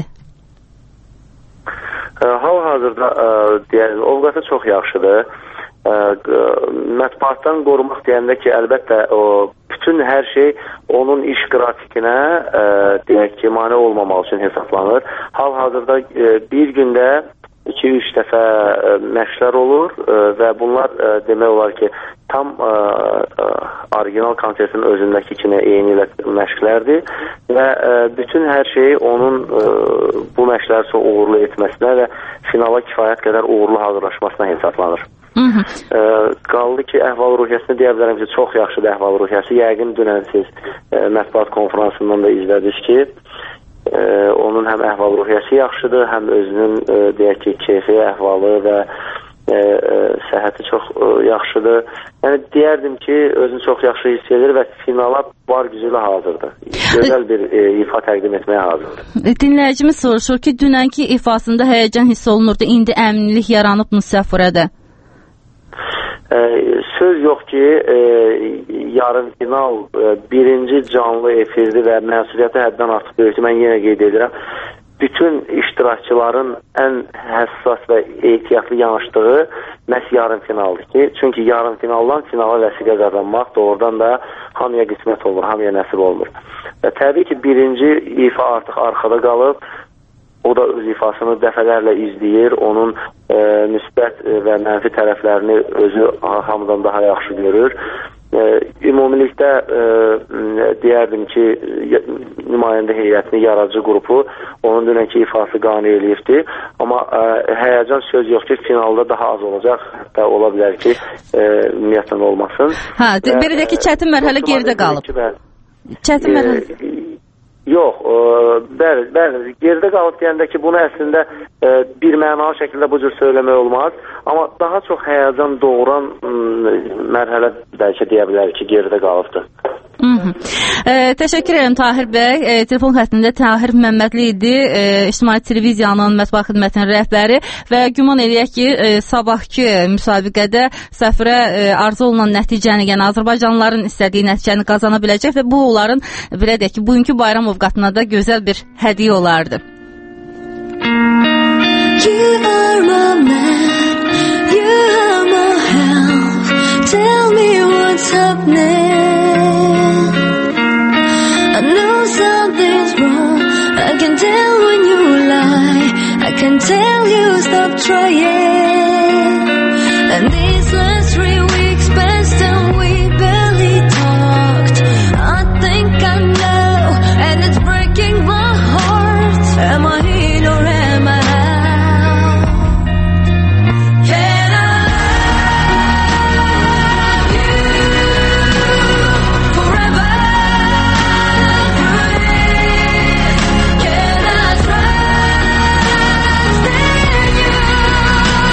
S5: E, Hal-hazırda e, deyəlim, ovqatı çox yaxşıdır. Ə, mətbuatdan qorumaq deyəndə ki, əlbəttə o bütün hər şey onun iş qrafikinə ə, deyək ki, mane olmamaq üçün hesablanır. Hal-hazırda ə, bir gündə iki üç dəfə ə, məşqlər olur ə, və bunlar ə, demək olar ki, tam ə, ə, orijinal konsertin özündəki kimi eyni məşqlərdir və ə, bütün hər şey onun ə, bu məşqləri çox uğurlu etməsinə və finala kifayət qədər uğurlu hazırlaşmasına hesablanır. Hı -hı. E, qaldı ki, əhval-ruhiyyəsini deyə bilərəm ki, çox yaxşıdır əhval-ruhiyyəsi. Yəqin dünən siz e, mətbuat konferansından da izlədiniz ki, e, onun həm əhval-ruhiyyəsi yaxşıdır, həm özünün e, deyək ki, keyfi, əhvalı və e, e, səhhəti çox e, yaxşıdır. Yəni deyərdim ki, özünü çox yaxşı hiss edir və finala var gücü ilə hazırdır. Gözəl bir e, ifa təqdim etməyə hazırdır.
S4: Dinləyicimiz soruşur ki, dünənki ifasında həyəcan hiss olunurdu, indi əminlik yaranıbmı Səfurədə?
S5: Ee, söz yox ki, e, yarım final e, birinci canlı efirdi və məsuliyyəti həddən artıq böyükdür. Mən yenə qeyd edirəm. Bütün iştirakçıların ən həssas və ehtiyatlı yanaşdığı məhz yarım finaldır ki, çünki yarım finaldan finala vəsiqə qazanmaq doğrudan da hamıya qismət olur, hamıya nəsib olmur. Və təbii ki, birinci ifa artıq arxada qalıb. O da öz ifasını dəfələrlə izləyir, onun e, müsbət və mənfi tərəflərini özü hamıdan daha yaxşı görür. E, ümumilikdə e, deyərdim ki, nümayəndə heyətini, yaradıcı qrupu onun dünənki ifası qane eləyirdi. Amma e, həyəcan söz yox ki, finalda daha az olacaq. Hətta ola bilər ki, e, ümumiyyətlə olmasın.
S4: Hə, belə də ki, çətin mərhələ geridə qalıb. Çətin mərhələ...
S5: Yox, e, bəli, bəli, geridə qalıb deyəndə ki, bunu əslində e, bir mənalı şəkildə bu cür söyləmək olmaz. Amma daha çox həyəcan doğuran mərhələ bəlkə deyə bilər ki, geridə qalıbdır.
S4: Hı -hı. E, təşəkkür edirəm Tahir bəy. E, telefon xəttində Tahir Məmmədli idi, e, İctimai Televiziyanın mətbuat xidmətinin rəhbəri və güman eləyək ki, e, sabahki müsabiqədə Səfirə e, arzu olunan nəticəni, yəni Azərbaycanlıların istədiyi nəticəni qazana biləcək və bu onların, belə deyək ki, bugünkü bayram ovqatına da gözəl bir hədiyyə olardı. You are my man, you are my health. Tell me what's happening. I know something's wrong. I can tell when you lie. I can tell you stop trying. And these last three weeks passed and we barely talked. I think I know, and it's breaking my heart. Am I in or am I out? Can I love you forever? Can I trust in you?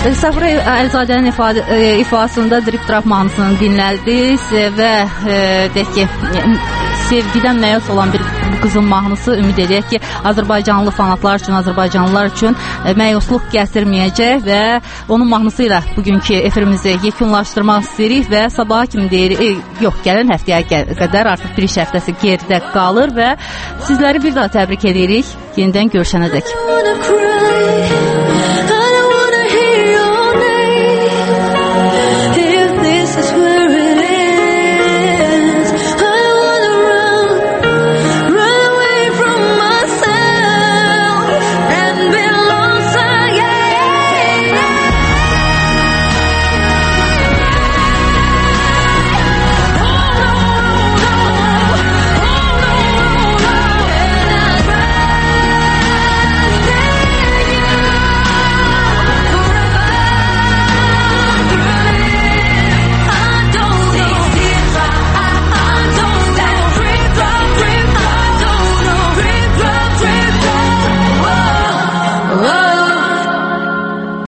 S4: Səfura Əlizadənin ifadə, e, ifasında Drip Drop mahnısını dinlədik və e, deyək ki, sevgidən məyus olan bir qızın mahnısı, ümid edək ki, Azərbaycanlı fanatlar üçün, Azərbaycanlılar üçün məyusluq gətirməyəcək və onun mahnısı ilə bugünkü efirimizi yekunlaşdırmaq istəyirik və sabaha kimi deyirik, e, yox, gələn həftəyə qədər artıq bir iş həftəsi geridə qalır və sizləri bir daha təbrik edirik. Yenidən görüşənədək.